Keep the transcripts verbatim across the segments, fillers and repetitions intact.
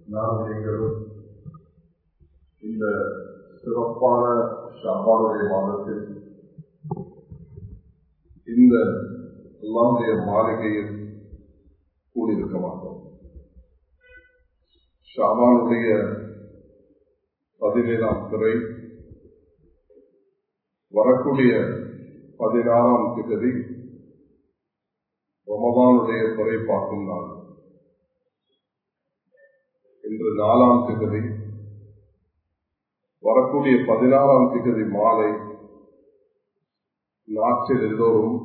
நாம் நீங்களும் இந்த சிறப்பான ஷஅபானுடைய மாதத்தில் இந்த அல்லாஹ்வுடைய மாளிகையில் கூடியிருக்க மாட்டோம். ஷஅபானுடைய பதினேழாம் பிறை வரக்கூடிய பதினாறாம் திகதி ரமதானுடைய பிறை பார்க்கும் நாள். இன்று நாலாம் திகதி, வரக்கூடிய பதினாறாம் திகதி மாலை நாட்டில் எல்லோரும்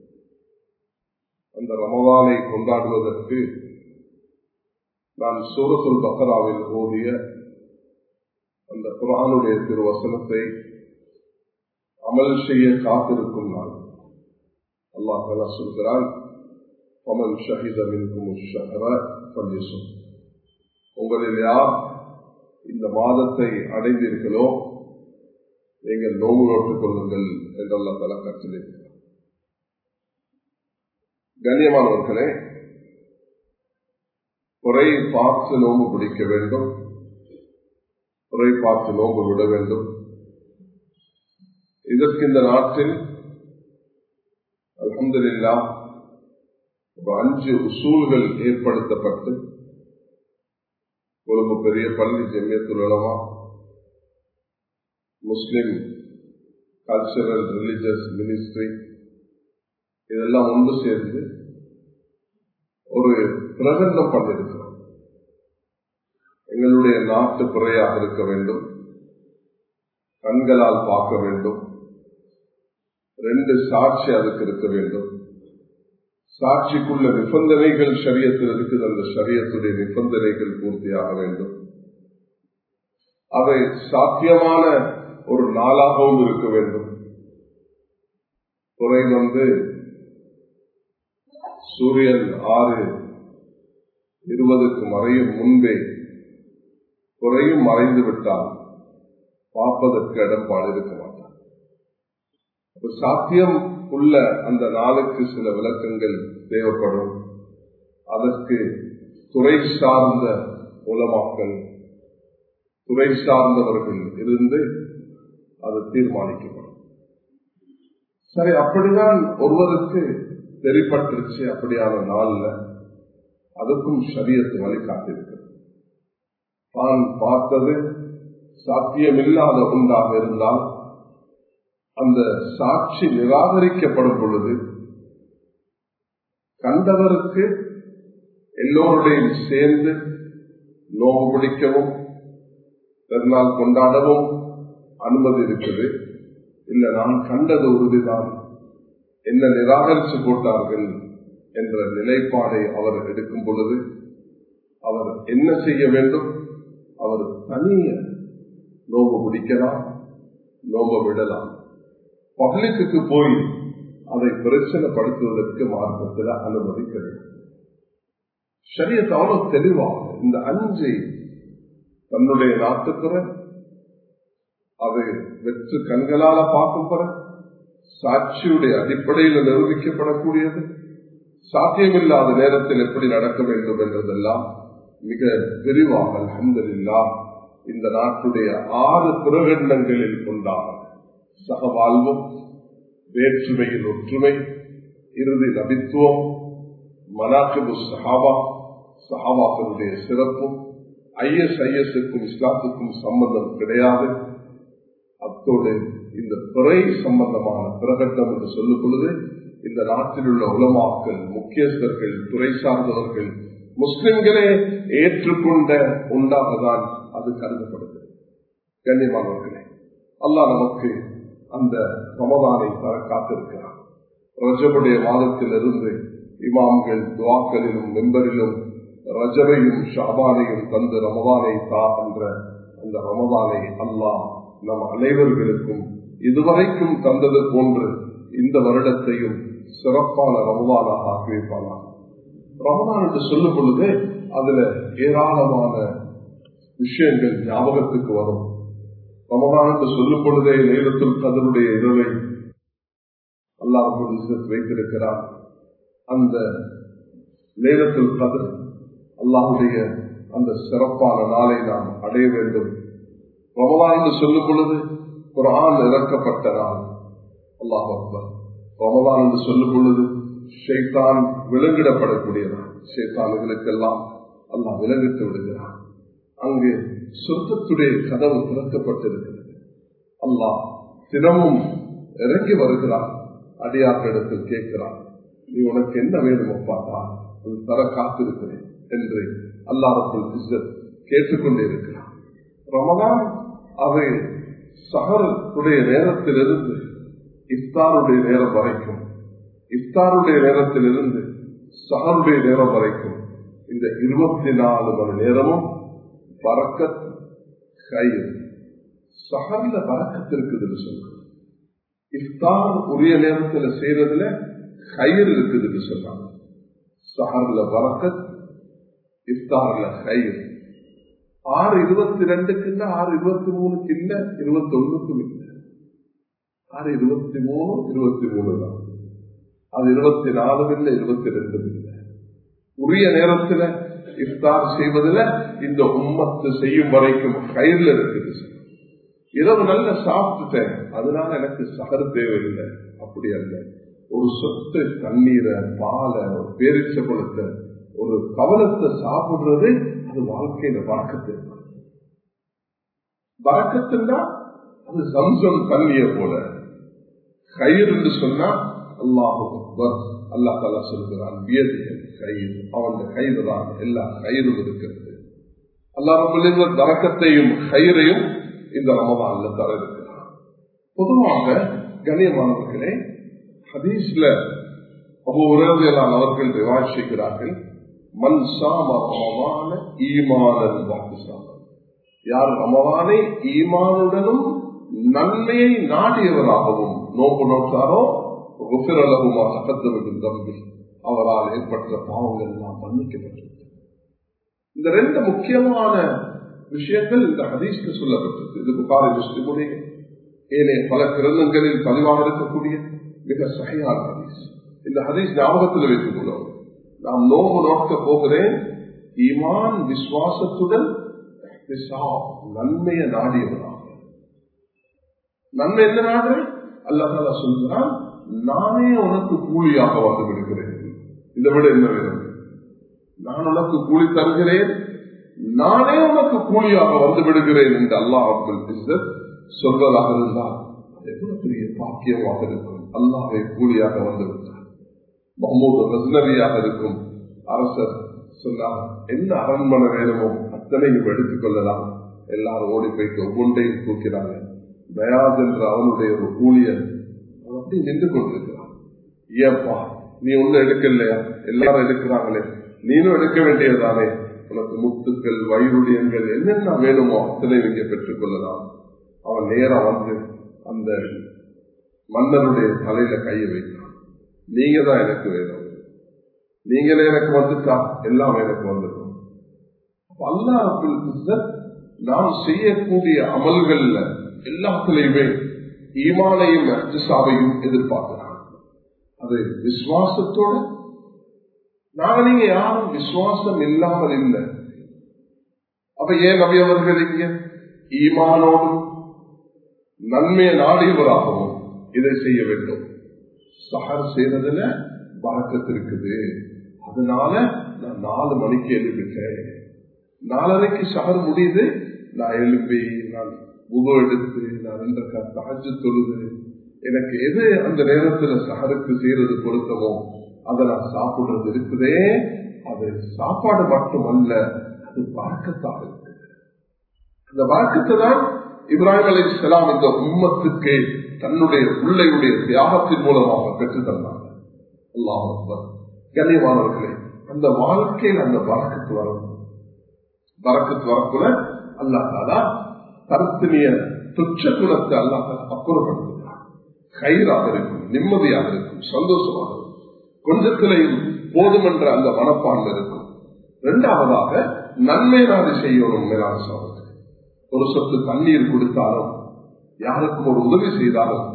அந்த ரமதானை கொண்டாடுவதற்கு நான் சூரத்துல் பக்ராவில் ஓதிய அந்த குர்ஆனுடைய திருவசனத்தை அமல் செய்ய காத்திருக்கும் நாள். அல்லாஹ் தஆலா சொல்கிறான், ஃபமன் ஷஹித மின்கும் அஷ்-ஷஹ்ர ஃபல்யஸும். உங்களில் யார் இந்த மாதத்தை அடைந்தீர்களோ நீங்கள் நோன்பு நோட்டுக் கொள்ளுங்கள் என்று அல்லாஹ் தஆலா கட்டளையிட்டார். கண்ணியமானவர்களே, குறை பார்த்து நோன்பு பிடிக்க வேண்டும், குறை பார்த்து நோன்பு விட வேண்டும். இதற்கு இந்த நாட்டில் அல்ஹம்துலில்லாஹ் ஒரு அஞ்சு உசூல்கள் ஏற்படுத்தப்பட்டு கொழும்பு பெரிய பள்ளி Jamiyyathul Ulama, Muslim cultural religious ministry இதெல்லாம் ஒன்று சேர்ந்து ஒரு பிரகடனம் பண்ணிருக்கிறோம். எங்களுடைய நாட்டு பிறையாக இருக்க வேண்டும், கண்களால் பார்க்க வேண்டும், ரெண்டு சாட்சி அதுக்கு இருக்க வேண்டும், சாட்சிக்குள்ள நிபந்தனைகள் ஷரியத்தில் இருக்குது, அந்த ஷரியத்துடைய நிபந்தனைகள் பூர்த்தியாக வேண்டும், அதை சாத்தியமான ஒரு நாளாகவும் இருக்க வேண்டும். குறை வந்து சூரியன் ஆறு இருபதுக்கு மறையும் முன்பே குறையும் மறைந்து விட்டால் பார்ப்பதற்கு இடம்பாடு இருக்க மாட்டார். சாத்தியம் உள்ள அந்த நாளுக்கு சில விளக்கங்கள் தேவைப்படும். அதற்கு துறை சார்ந்த உலமாக்கள், துறை சார்ந்தவர்கள் இருந்து அது தீர்மானிக்கப்படும். சரி, அப்படிதான் ஒருவருக்கு தெரிப்பட்டுருச்சு. அப்படியான நாள்ல அதுக்கும் ஷரியத்து வழி காத்திருக்கிறது. தான் பார்த்தது சாத்தியமில்லாத ஒன்றாக இருந்தால் அந்த சாட்சி நிராகரிக்கப்படும் பொழுது கண்டவருக்கு எல்லோருடையும் சேர்ந்து நோன்பு பிடிக்கவும் பெருநாள் கொண்டாடவும் அனுமதி இருக்குது. இல்ல, நான் கண்டது உறுதிதான், என்ன நிராகரித்து போட்டார்கள் என்ற நிலைப்பாடை அவர் எடுக்கும் பொழுது அவர் என்ன செய்ய வேண்டும்? அவர் தனிய நோன்பு பிடிக்கலாம், நோன்பு விடலாம். பப்ளிக்கு போய் அதை பிரச்சனைப்படுத்துவதற்கு மார்க்கத்தில் அனுமதி கிடையாது. ஷரியத் அவ்வளவு தெளிவாக இந்த அஞ்சை தன்னுடைய நாட்டுக்குற அது வெற்று கண்களால பார்க்கும் பிற சாட்சியுடைய அடிப்படையில் நிரூபிக்கப்படக்கூடியது, சாத்தியமில்லாத நேரத்தில் எப்படி நடக்க வேண்டும் என்றதெல்லாம் மிக விரிவாக அல்ஹம்துலில்லாஹ் இந்த நாட்டுடைய ஆறு பிரகடனங்களில் கொண்டாகும். சகவாழ்வும், வேற்றுமையில் ஒற்றுமை, இறுதி நபித்துவம், மனாகிபு சஹாபா, சஹாபாக்களுடைய சிறப்பும், ஐஎஸ் ஐஎஸ்க்கும் இஸ்லாத்துக்கும் சம்பந்தம் கிடையாது. அத்தோடு இந்த பிறை சம்பந்தமான பிரகடனம் என்று சொல்லும் பொழுது இந்த நாட்டில் உள்ள உலமாக்கள், முக்கியஸ்தர்கள், துறை சார்ந்தவர்கள், முஸ்லிம்களே ஏற்றுக்கொண்ட உண்டாகதான் அது கருதப்படுகிறது. கண்ணியமானவர்களே, அல்லாஹ் நமக்கு அந்த ரமதானை தர காத்திருக்கிறார். ரஜபுடைய மாதத்திலிருந்து இமாம்கள் துஆக்களிலும் மெம்பரிலும் ரஜபையும் ஷஅபானையும் தந்து ரமதானை தா என்ற அந்த ரமதானை அல்லாஹ் நம் அனைவர்களுக்கும் இதுவரைக்கும் தந்தது போன்று இந்த வருடத்தையும் சிறப்பான ரமதானாக ஆக்கி வைப்பானாக. ரமதான் என்று சொல்லும் பொழுது அதுல ஏராளமான விஷயங்கள் ஞாபகத்துக்கு வரும். ரமதான் என்று சொல்லும் பொழுதே லைலத்துல் கத்ருடைய இரவை அல்லாஹ் வைத்திருக்கிறார். அந்த லைலத்துல் கத்ர் அல்லாஹ்வுடைய அந்த சிறப்பான நாளை நாம் அடைய வேண்டும். ரமலான் என்று சொல்லும் பொழுது குர்ஆன் இறக்கப்பட்ட நாள். அல்லாஹ் அக்பர். ரமலான் என்று சொல்லும் பொழுது ஷைத்தான் விலங்கிடப்படக்கூடிய நாள். ஷைத்தான்களுக்கெல்லாம் அல்லாஹ் விலங்கிட்டு விடுகிறான். அங்கு சொர்க்கத்துடைய கதவு திறக்கப்பட்டிருக்கிறது. அல்லாஹ் தினமும் இறங்கி வருகிறான். அடியார்களிடத்தில் கேட்கிறான், நீ உனக்கு என்ன வேணும் அப்பாட்டா, அது தர காத்திருக்கிறேன் என்று அல்லாஹ் ரப்பல் இஸ்ஸத் கேட்டுக்கொண்டே இருக்கிறான். ரமலான் அது சஹருடைய நேரத்திலிருந்து இஃப்தாருடைய நேரம் வரைக்கும், இஃப்தாருடைய நேரத்திலிருந்து சஹருடைய நேரம் வரைக்கும் இந்த இருபத்தி நாலு மணி நேரமும் பரக்கத் கயிறு. சஹர்ல பரக்கத் இருக்குதுன்னு சொல்றாங்க. இஃப்தார் உரிய நேரத்தில் செய்யறதுல கயிறு இருக்குதுன்னு சொல்றாங்க. சஹர்ல பரக்கத், இஃப்தார்ல கயிறு. ஆறு இருபத்தி ரெண்டுக்கு இல்ல, ஆறு இருபத்தி மூணுக்கு இல்ல, இருபத்தி ஒண்ணுக்கும் இல்ல. ஆறு இருபத்தி மூணு இருபத்தி மூணு தான். அது இருபத்தி நாலு இல்ல, இருபத்தி ரெண்டு இல்ல. உரிய நேரத்தில் இஃப்தார் செய்வதில் இந்த உம்மத்து செய்யும் வரைக்கும் கயிறுல இருக்குது. இரவு நல்ல சாப்பிட்டுட்டேன், அதனால எனக்கு சஹர் தேவையில்லை, அப்படி அல்ல. ஒரு சொத்து தண்ணீரை, பாலை, ஒரு பேரிச்ச பழத்தை, ஒரு கவலத்தை சாப்பிடுறது அது வாழ்க்கையில வழக்கத்து. வழக்கத்துன்னா அது சம்சம் தண்ணிய போல. கயிறு என்று சொன்னா அல்லாஹ் அக்பர். அல்லாஹ் தஆலா சொல்கிறான், கயிறு அவன் கயிறு தான் எல்லா கயிறும் இருக்கிறது. அல்லாஹ் ரப்பல் இஸ்ஸத் பரக்கத்தையும் கயிறையும் இந்த ரமலான்ல தர இருக்கிறான். பொதுவாக கண்ணியமானவர்களே, ஹதீஸ்ல அபூ ஹுரைரா அவர்கள் ரிவாயத் செய்கிறார்கள், மன் ஸாம ரமலான ஈமானன் வஹ்திஸாபன். யார் ரமலானை ஈமானுடனும் நன்மையை நாடியவராகவும் நோக்கு நோக்காரோ அவரால் ஏற்பட்ட பாவங்கள் எல்லாம் மன்னிக்கப்பட்டிருக்கிறது. இந்த ரெண்டு முக்கியமான விஷயங்கள் இந்த ஹதீஸ்க்கு சொல்லப்பட்டது. இது புகாரி முஸ்லிமுடைய ஏனே பல கிரந்தங்களில் பதிவாக இருக்கக்கூடிய மிக சஹீஹான ஹதீஸ். இந்த ஹதீஸ் ஞாபகத்தில் வைத்துக் கொள்ளும். நாம் நோம்பு நோக்க போகிறேன், ஈமான் விசுவாசத்துடன் நன்மையை நாடியவராக. நன்மை என்ன நாடுறேன்? அல்லாஹ் தஆலா சொல்கிறான், நானே உனக்கு கூலியாக வந்து விடுகிறேன். இதை விட என்ன வேணும்? நான் உனக்கு கூலி தருகிறேன், நானே உனக்கு கூலியாக வந்து விடுகிறேன் என்று அல்லாஹ் ரப்பல் இஸ்ஸத் சொல்வதாக இருந்தால் எவ்வளவு பெரிய பாக்கியமாக இருக்கும். அல்லாஹ்வே கூலியாக வந்து விட்டார். மஹ்மூத் கஸ்னவியாக இருக்கும் அரசர் சொன்னார், என்ன அரண்மனை வேணுமோ அத்தனையும் எடுத்துக் கொள்ளலாம். எல்லாரும் ஓடி போய்ட்டு ஒவ்வொன்றையும் தூக்கிறாங்க. தயாஸ் என்ற அவனுடைய ஒரு ஊழியர் அப்படி நின்று கொண்டிருக்கிறான். ஏப்பா நீ ஒண்ணு எடுக்கலையா? எல்லாரும் எடுக்கிறாங்களே, நீனும் எடுக்க வேண்டியதுதானே? உனக்கு முத்துக்கள், வைருடியங்கள் என்னென்ன வேணுமோ அத்தனை நீங்க பெற்றுக் கொள்ளலாம். அவன் நேரம் வந்து அந்த மன்னனுடைய தலையில கையை வைக்கிறான். நீங்க தான் எனக்கு வேணும், நீங்களே எனக்கு வந்துட்டா எல்லாம் எனக்கு வந்துடும். அல்லாஹ் ரப்பல் இஸ்ஸத் நாம் செய்யக்கூடிய அமல்கள்ல எல்லாத்திலையுமே ஈமானையும் இஹ்திசாபையும் எதிர்பார்க்கிறான். அது விசுவாசத்தோட. நாங்க நீங்க யாரும் விசுவாசம் இல்லாமல் இல்லை. அப்ப ஏன் நபி அவர்கள் இங்க ஈமானோடும் நன்மையை நாடியவராகவும் இதை செய்ய வேண்டும்? சஹர் செய்யறதுல பரக்கத்து இருக்குது. அதனால நான் நாலு மணிக்கு எழுப்பிட்டேன். நாலரைக்கு சஹர் முடியுது, நான் எழுப்பி நான் உப எடுத்து நான் ரெண்டு தஹஜ்ஜு தொழுது எனக்கு எது அந்த நேரத்துல சஹருக்கு செய்யறது பொருத்தமோ அதை நான் சாப்பிடுறது இருக்குதே. அது சாப்பாடு மட்டுமல்ல, அது பரக்கத்தாக இருக்கு. அந்த பரக்கத்தை தான் இப்ராஹிம் அலைஹிஸ்ஸலாம் இந்த உம்மத்துக்கு தன்னுடைய பிள்ளையுடைய தியாகத்தின் மூலமாக பெற்றுத் தந்தாங்க. அல்லாஹ் அக்பர். கண்ணியமானவர்களே, அந்த வாழ்க்கையில் அந்த பரக்கத்து வரும். பரக்கத்து வரக்குள்ள அல்லாஹ் தஆலா தர்த்தினிய துச்ச குணத்தை அல்லாஹ் தஆலா அப்புறப்படுத்துகிறார். கைராக இருக்கும், நிம்மதியாக இருக்கும், சந்தோஷமாக இருக்கும், கொஞ்சத்திலையும் போதும் என்ற அந்த மனப்பான்மை இருக்கும். இரண்டாவதாக நன்மை நாடு செய்யணும். மேலான சகோதரர்களே, ஒரு சொட்டு தண்ணீர் கொடுத்தாலும், யாருக்கும் ஒரு உதவி செய்தாலும்,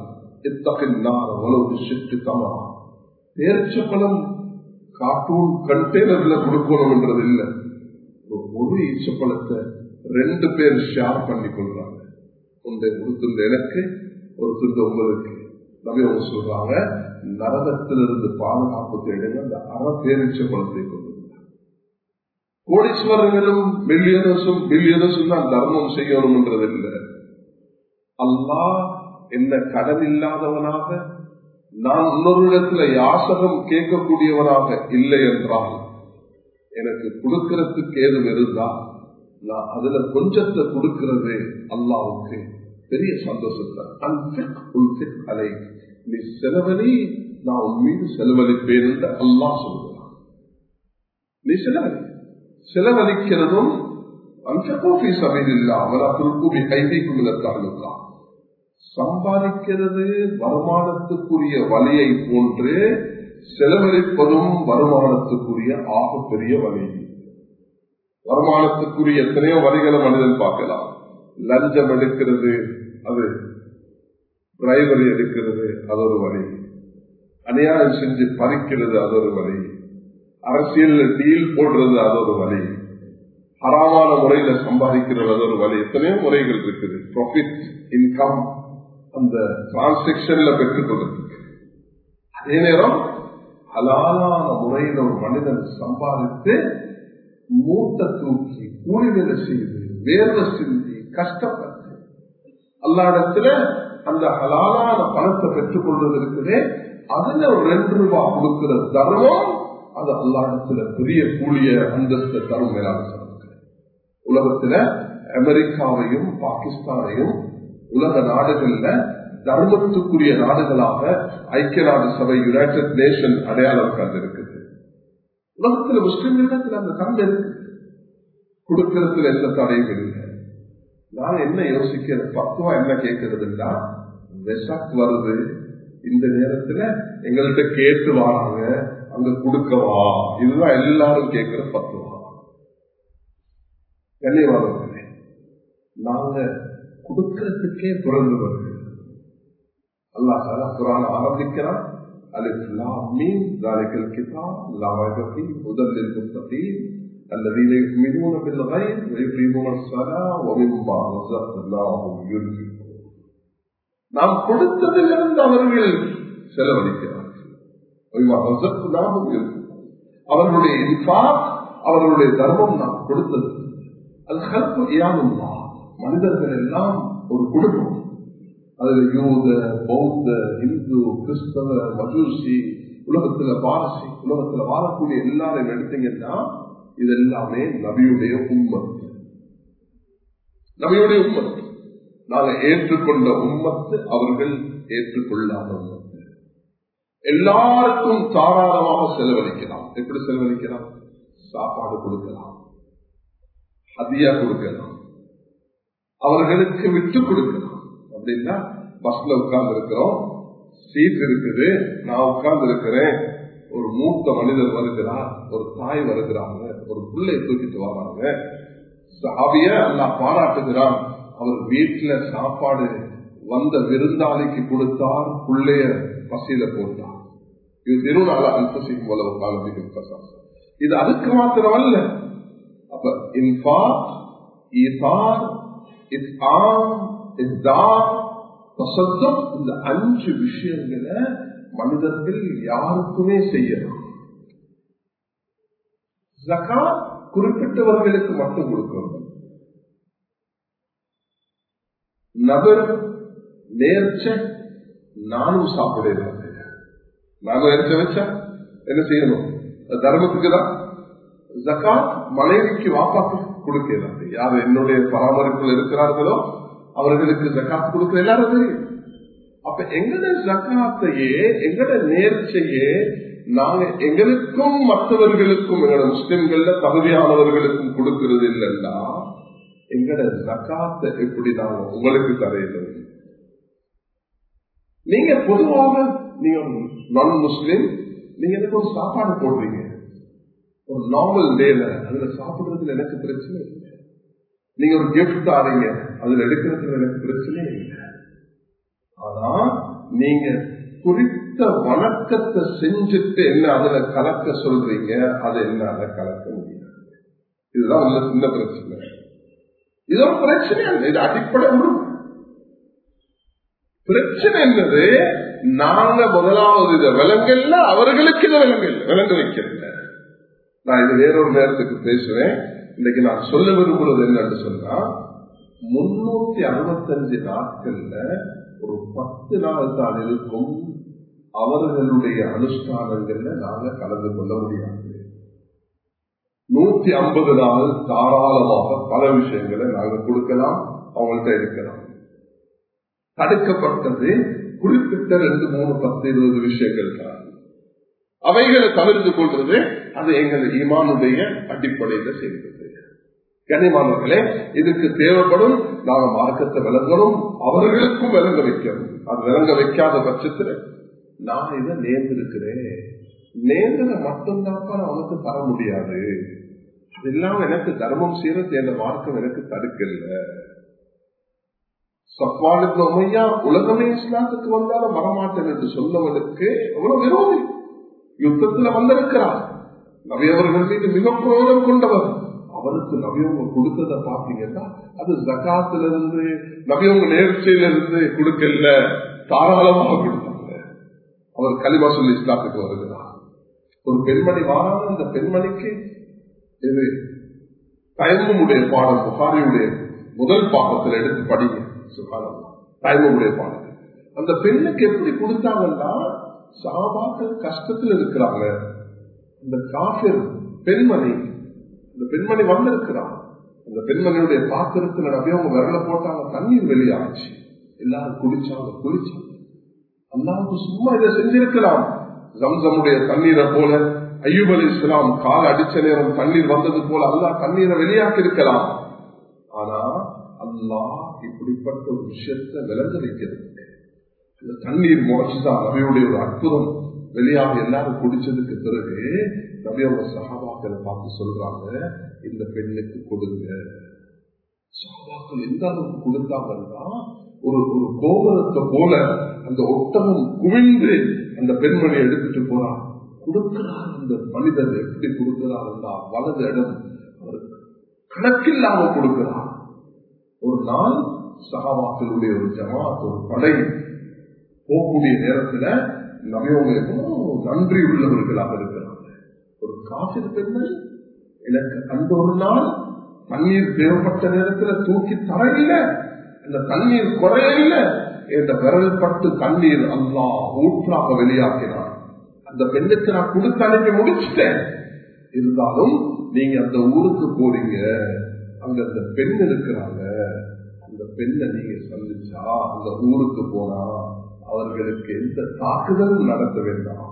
பேரிச்சப்பழம் கார்ட்டூன் கண்டெய்னர்ல கொடுக்கணும் என்றது இல்லை. ஒரு ஒரு ஈச்சப்பழத்தை ரெண்டு பேர் ஷேர் பண்ணி கொள்றாங்க. ஒன்று ஒரு துண்டு எனக்கு, ஒரு துண்டு உங்களுக்கு. நபி அவங்க சொல்றாங்க, நரகத்திலிருந்து பாதுகாப்பு தேடுங்க அந்த அரை பேரிச்ச பழத்தை கொண்டு. கோடீஸ்வரர்களும் மில்லியனர்ஸும் பில்லியனர்ஸும் தான் தர்மம் செய்யணும்ன்றது இல்லை. அல்லாஹ் என்ன கடன் இல்லாதவனாக, நான் இன்னொரு இடத்துல யாசகம் கேட்கக்கூடியவனாக இல்லை என்றால், எனக்கு கொடுக்கிறதுக்கு ஏதும் இருந்தா நான் அதுல கொஞ்சத்தை கொடுக்கிறது அல்லாவுக்கு பெரிய சந்தோஷத்தை. அலை நீ செலவழி, நான் உன் மீது செலவழிப்பேன் என்று அல்லாஹ் சொல்கிறான். நீ செலவழி. செலவழிக்கிறதும் சம்பாதிக்கிறது வருமானத்துக்குரிய வழியை போன்று செலவழிப்பதும் வருமானத்துக்குரிய ஆகப்பெரிய வழி. வருமானத்துக்குரிய எத்தனையோ வழிகளை மனிதன் பார்க்கலாம். லஞ்சம் எடுக்கிறது அது, டிரைவரி எடுக்கிறது அது ஒரு வழி, அநியாயம் செஞ்சு பறிக்கிறது அது ஒரு வழி, அரசியல் டீல் போடுறது அது ஒரு வழி, ஹராமான முறையில சம்பாதிக்கிறது அது ஒரு வழி. எத்தனையோ முறைகள் இருக்குது. ப்ராஃபிட் இன்கம் அந்த டிரான்சாக்சன்ல பெற்றுக் கொள்றதுக்கு. அதே நேரம் ஹலாலான முறையில் ஒரு மனிதன் சம்பாதித்து மூட்டை தூக்கி கூலி வேலை செய்து வேர்வை சிந்தி கஷ்டப்பட்டு அல்லாடத்துல அந்த ஹலாலான பணத்தை பெற்றுக் கொள்வது இருக்குதே, அதுல ஒரு ரெண்டு ரூபாய் கொடுக்கிற தர்மம் அது அல்லாடத்துல பெரிய கூலிய அந்தஸ்து தரும் மேலாக சொல்லுகிறேன். உலகத்துல அமெரிக்காவையும் பாகிஸ்தானையும் உலக நாடுகள்ல தர்மத்துக்குரிய நாடுகளாக ஐக்கிய நாடு சபை யுனைடெட் நேஷன் அடையாளம் கண்டிருக்குது. உலகத்துல முஸ்லிம்களிடத்தில் அந்த தன்மை இருக்கு, கொடுக்கறதுல எந்த தடையும் இல்லை. நான் என்ன யோசிக்கிறது, பக்குவா என்ன கேட்கறதுன்னா, வெசாக் வருது, இந்த நேரத்துல எங்கள்கிட்ட கேட்டு வராங்க, அங்க கொடுக்கவா, இதுதான் எல்லாரும் கேட்கிற பக்குவா. கண்ணியவாதங்களே, நாங்க கொடுக்கறதுக்கே பிறந்து வருது. அல்லாஹ் தஆலா குர்ஆன் ஆரம்பிக்கிறான், அலிஃப் லாம் மீம் ذلك الكتاب لا ريب فيه هدى للمتقين الذين يؤمنون بالغيب ويقيمون الصلاة ومما رزقناهم ينفقون. நாம் கொடுத்ததிலிருந்து அவர்கள் செலவழிக்கிறார்கள். அவர்களுடைய இன்ஃபாக், அவர்களுடைய தர்மம் நாம் கொடுத்தது. அது ஹல்கு இயானுல்லா, மனிதர்கள் எல்லாம் ஒரு குடும்பம். அதுல யூத, பௌத்த, இந்து, கிறிஸ்தவ, மஜூசி, உலகத்துல பாரசி, உலகத்துல வாழக்கூடிய எல்லாரையும் எடுத்தீங்கன்னா இது எல்லாமே நபியுடைய உம்மத்து. நபியுடைய உம்மத்து நாங்கள் ஏற்றுக்கொண்ட உம்மத்து, அவர்கள் ஏற்றுக்கொள்ளாத உம்மத்து. எல்லாருக்கும் தாராளமாக செலவழிக்கலாம். எப்படி செலவழிக்கலாம்? சாப்பாடு கொடுக்கலாம், ஹதியா கொடுக்கலாம், அவர்களுக்கு விட்டு கொடுக்கலாம். அப்படின்னா பஸ்ல உட்கார்ந்து இருக்கிறோம், சீட் இருக்குது, நான் உட்கார்ந்து இருக்கிறேன், ஒரு மூத்த மனிதர் வருகிறார், ஒரு தாய் வருகிறாங்க, ஒரு பிள்ளை தூக்கிட்டு வராங்க, சாவிய நான் பாராட்டுகிறான். அவர் வீட்டுல சாப்பாடு வந்த விருந்தாளிக்கு கொடுத்தார், பிள்ளைய பசியில போட்டார். இது திருநாள அல்பசிக்கும் போல காலம். இது அதுக்கு மாத்திரம் அல்ல. அப்ப இன்ஃபாக், ஈதார், இத்ஆம், இஸ்தார், தஸத்துக், இந்த அஞ்சு விஷயங்களை மனிதர்கள் யாருக்குமே செய்யலாம். ஜகாத் குறிப்பிட்டவர்களுக்கு மட்டும் கொடுக்கணும். நபர் நேர்ச்ச நானும் சாப்பிடுறேன். நானும் நேர்ச்ச வச்சா என்ன செய்யணும்? தர்மத்துக்கு தான். ஜகாத் மனைவிக்கு வாப்பாக்கு கொடுக்கிறாங்க. யார் என்னுடைய பராமரிப்பில் இருக்கிறார்களோ அவர்களுக்கு ஜகாத் கொடுக்கிற எல்லாரும் தெரியும். அப்ப எங்கட ஜகாத்தையே, எங்கட நேர்ச்சையே நாங்க எங்களுக்கும் மற்றவர்களுக்கும், எங்கட முஸ்லிம்கள தகுதியானவர்களுக்கும் கொடுக்கிறது இல்லைன்னா எங்கட ஜகாத்தை எப்படி நாங்க உங்களுக்கு தரையில? நீங்க பொதுவாக நீங்க நான் முஸ்லிம், நீங்க எனக்கு ஒரு சாப்பாடு போடுறீங்க ஒரு நார்மல் டேல, அதுல சாப்பிடுறதுல எனக்கு பிரச்சனை இல்லை. நீங்க ஒரு கிஃப்ட் ஆறீங்க, அதுல எடுக்கிறதுல எனக்கு பிரச்சனை இல்லை. ஆனா நீங்க குறித்த வணக்கத்தை செஞ்சுட்டு என்ன அதுல கலக்க சொல்றீங்க, அது என்ன அதை கலக்க முடியாது. இதுதான் உள்ள சின்ன பிரச்சனை. இது ஒரு பிரச்சனை அல்ல, இது அடிப்படை உணர்வு. பிரச்சனை என்னது, நாங்க முதலாவது இதை விலங்கல்ல, அவர்களுக்கு இதை விலங்கல்ல விலங்க வைக்கிறேன். நான் இது வேறொரு நேரத்துக்கு பேசுவேன். இன்னைக்கு நான் சொல்ல விரும்புறது என்னன்னு சொன்னா, முன்னூத்தி அறுபத்தஞ்சு நாட்கள்ல ஒரு பத்து நாள் தான் இருக்கும் அவர்களுடைய அனுஷ்டானங்கள்ல நாங்க கலந்து கொள்ள முடியாது. நூத்தி ஐம்பது நாள் தாராளமாக பல விஷயங்களை நாங்க கொடுக்கலாம், அவங்கள்ட்ட இருக்கலாம். தடுக்கப்பட்டது குறிப்பிட்ட ரெண்டு மூணு பத்து இருபது விஷயங்கள் தான். அவைகளை தவிர்த்து கொள்றது அது எங்கள் ஈமானுடைய அடிப்படையில செய்வது. கனிமானவர்களே, இதுக்கு தேவைப்படும் நாங்க மார்க்கத்தை விளங்கணும், அவர்களுக்கும் விளங்க வைக்கணும். அது விளங்க வைக்காத பட்சத்தில் நான் இதை நேர்ந்திருக்கிறேன், நேர்ந்ததை மட்டும்தான் அவனுக்கு தர முடியாது. அது இல்லாம எனக்கு தர்மம் செய்யறது என்ற மார்க்கம் எனக்கு தடுக்கல. சப்வானுக்கு உமையா உலகமே இஸ்லாத்துக்கு வந்தாலும் வரமாட்டேன் என்று சொன்னவனுக்கு எவ்வளவு விரோதி. யுத்தத்துல வந்திருக்கிறார், நபியவர்கள் மீது மிக புரோதம் கொண்டவர். அவருக்கு நபியவங்க கொடுத்ததை பாத்தீங்கன்னா அது ஜகாத்திலிருந்து நபியவங்க நேர்ச்சியிலிருந்து கொடுக்கல, தாராளமாக கொடுத்தாங்க. அவர் கலிமா சொல்லி இஸ்லாத்துக்கு வருகிறார். ஒரு பெண்மணி வாரான, அந்த பெண்மணிக்கு இது தயமுடைய பாடம் புகாரியுடைய முதல் பாகத்தில் எடுத்து படிங்க. தயமுடைய பாடம் அந்த பெண்ணுக்கு எப்படி கொடுத்தாங்கன்னா, சஹாபாக்கள் கஷ்டத்தில் இருக்கிறாங்க. அந்த காஃபிர் பெண்மணி, அந்த பெண்மணி வந்திருக்கிறார். அந்த பெண்மணியுடைய பாத்திரத்தில் நபியவங்க விரல போட்டாங்க, தண்ணீர் வெளியாச்சு, எல்லாரும் குடிச்சாங்க குளிச்சாங்க. அல்லாஹ்வுக்கு சும்மா இதை செஞ்சிருக்கலாம். ஜம்சமுடைய தண்ணீரை போல அய்யூப் அலைஹிஸ்ஸலாம் கால் அடிச்ச நேரம் தண்ணீர் வந்தது போல அல்லாஹ் தண்ணீரை வெளியாக்கி இருக்கலாம். ஆனா அல்லாஹ் இப்படிப்பட்ட ஒரு விஷயத்தை விளங்க வைக்கிறது. இந்த தண்ணீர் முறைச்சுதான் நபியுடைய ஒரு அற்புதம். வெளியாக எல்லாரும் குடிச்சதுக்கு பிறகு நபி அவங்க சஹாபாக்களை பார்த்து சொல்றாங்க, இந்த பெண்ணுக்கு கொடுங்க. சஹாபாக்கள் எந்த அளவுக்கு கொடுத்தாங்கன்னா, ஒரு ஒரு கோபுரத்தை போல அந்த ஒட்டகம் குவிந்து அந்த பெண்மணி எடுத்துட்டு போறார். கொடுக்கிறார் அந்த மனிதர். எப்படி கொடுக்கிறார் என்றா, வலது இடம் அவருக்கு கணக்கில்லாம கொடுக்கிறார். ஒரு நாள் சஹாபாக்களுடைய ஒரு ஜமாத், ஒரு படை போகக்கூடிய நேரத்துல நபியவங்க நன்றி உள்ளவர்களாக இருக்கிறாங்க. ஒரு காஃபிர் பெண்மணி எனக்கு அந்த ஒரு நாள் தண்ணீர் தேவைப்பட்ட நேரத்துல தூக்கி தரையில, அந்த தண்ணீர் குறையில, என்ற விரல் பட்டு தண்ணீர் அல்லாஹ் ஊற்றாக வெளியாக்கினார். அந்த பெண்ணுக்கு நான் கொடுத்து அனுப்பி முடிச்சுட்டேன். இருந்தாலும் நீங்க அந்த ஊருக்கு போறீங்க, அங்க அந்த பெண் இருக்கிறாங்க, அந்த பெண்ணை நீங்க சந்திச்சா அந்த ஊருக்கு போனா அவர்களுக்கு எந்த தாக்குதலும் நடத்த வேண்டாம்.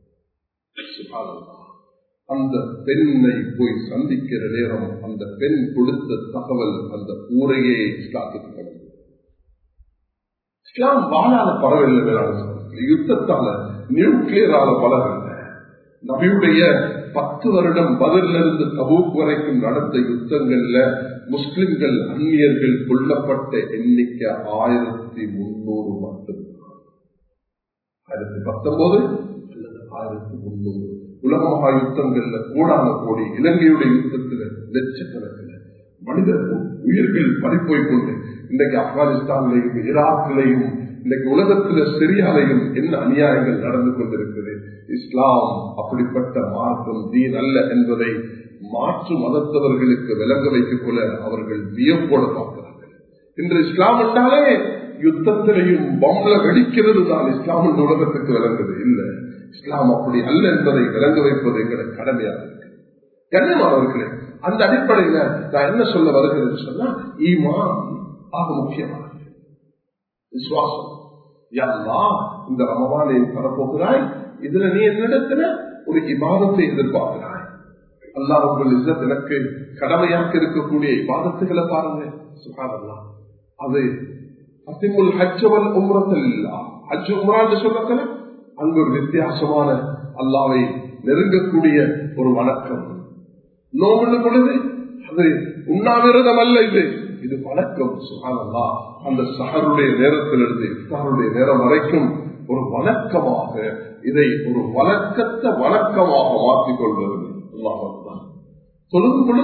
அந்த பெண்ணை போய் சந்திக்கிற நேரம் அந்த பெண் கொடுத்த தகவல் அந்த ஊரையே இஸ்லாத்துக்கு கடந்தது. இஸ்லாம் வாழாத பரவில்லை வேளாண் யுத்தத்தால நியூக்ளியரால பலரல்ல. நபியுடைய பத்து வருடம் பதிலிருந்து தபூக் வரைக்கும் நடந்த யுத்தங்கள்ல முஸ்லிம்கள் அந்நியர்கள் கொல்லப்பட்ட எண்ணிக்கை ஆயிரத்தி முன்னூறு மட்டும்தான். ஆயிரத்தி பத்தொன்பது அல்லது ஆயிரத்தி முன்னூறு. உலக மகா யுத்தங்கள்ல கோடான கோடி, இலங்கையுடைய யுத்தத்துல லட்சக்கணக்கில் மனிதர்கள் உயிர்கள் பறிப்போய் கொண்டு இன்றைக்கு ஆப்கானிஸ்தான்லையும் ஈராக்கிலையும் இன்றைக்கு உலகத்துல சிரியாலையும் என்ன அநியாயங்கள் நடந்து கொண்டிருக்கிறது. இஸ்லாம் அப்படிப்பட்ட மார்க்கம் தீன் அல்ல என்பதை மாற்று மதத்தவர்களுக்கு விளங்க வைத்துக் கொள்ள அவர்கள் வியப்போடு பார்க்கிறார்கள். இன்று இஸ்லாம் என்றாலே யுத்தத்திலையும் பம்பல வெடிக்கிறது தான் இஸ்லாம் என்ற உலகத்துக்கு விளங்குது. இல்லை, இஸ்லாம் அப்படி அல்ல என்பதை விளங்க வைப்பது எங்களுக்கு கடமையாக இருக்கு. கண்ணியமானவர்களே, அந்த அடிப்படையில நான் என்ன சொல்ல வருகிறேன்னு சொன்னா, ஈமான் ஆக முக்கியமானது. விசுவாசம். யல்லாஹ் இந்த ரமலானை தரப்போகிறாய், இதுல நீ என்னிடத்துல ஒரு இபாதத்தை எதிர்பார்க்கிறாய். அல்லாஹ் ரப்பல் இஸ்ஸத் எனக்கு கடமையாக்க இருக்கக்கூடிய இபாதத்துகளை பாருங்க. சுப்ஹானல்லாஹ். அது அத்திமுல் ஹஜ் வல் உம்ரத் லில்லாஹ். ஹஜ் உம்ரா என்று சொல்லக்கல அங்கு ஒரு வித்தியாசமான அல்லாஹ்வை நெருங்கக்கூடிய ஒரு வணக்கம். நோம்பு பொழுது அது உண்ணாவிரதம் அல்ல, இது இது வணக்கம். சுப்ஹானல்லாஹ். அந்த சஹருடைய நேரத்திலிருந்து இஃப்தாருடைய நேரம் வரைக்கும் ஒரு வணக்கமாக, இதை ஒரு வழக்கத்தை வணக்கமாக மாற்றிக் கொள்வது. அல்லாஹ் தொழுகும் பொழுது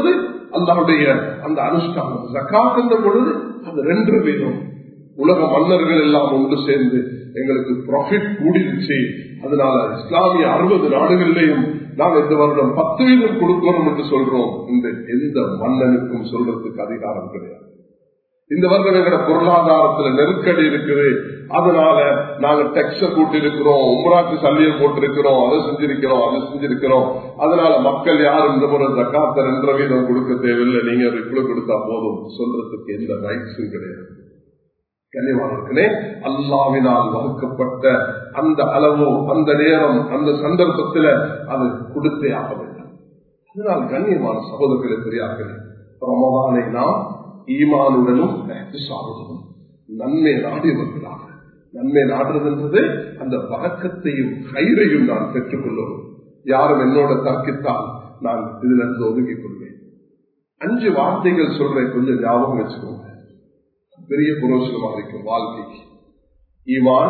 அல்லாஹ்வுடைய அந்த அனுஷ்டானம். ஜகாத் என்ற பொழுது அது ரெண்டு வீதம். உலக மன்னர்கள் எல்லாம் ஒன்று சேர்ந்து எங்களுக்கு ப்ராஃபிட் கூடிருச்சு, அதனால இஸ்லாமிய அறுபது நாடுகளிலேயும் நாம் இந்த வருடம் பத்து வீதம் கொடுக்கணும் என்று சொல்றோம். இந்த எந்த மன்னனுக்கும் சொல்றதுக்கு அதிகாரம் கிடையாது. இந்த வருடம் எங்கட பொருளாதாரத்துல நெருக்கடி இருக்குது, அதனால நாங்க டெக்ஸ கூட்டி இருக்கிறோம், உம்ராக்கு சல்லியை போட்டிருக்கிறோம், அதை செஞ்சிருக்கிறோம் அதை செஞ்சிருக்கிறோம் அதனால மக்கள் யாரும் இந்த முறை ஜகாத்த ரெண்டரை வீதம் கொடுக்க தேவையில்லை, நீங்க இவ்வளவு கொடுத்தா போதும் சொல்றதுக்கு எந்த ரைட்ஸும் கிடையாது. கண்ணியமானவர்களே, அல்லாஹ்வினால் வகுக்கப்பட்ட அந்த அளவோ அந்த நேரம் அந்த சந்தர்ப்பத்தில் அது கொடுத்தே ஆக வேண்டும். அதனால் கண்ணியமான சகோதரர்களே பெரியார்களே, ரமதானை நாம் ஈமானுடனும் சார்புடனும் நன்மை நாடியவர்களாக, நன்மை நாடுறது என்பது அந்த வழக்கத்தையும் கயிறையும் நான் பெற்றுக் கொள்ளவும். யாரும் என்னோட தர்க்கித்தால் நான் இதுல இருந்து ஒதுங்கிக் கொள்வேன். அஞ்சு வார்த்தைகள் சொல்றேன், கொஞ்சம் ஞாபகம் வச்சுக்கோங்க, பெரிய புரோசனமா இருக்கும் வாழ்க்கைக்கு. ஈமான்,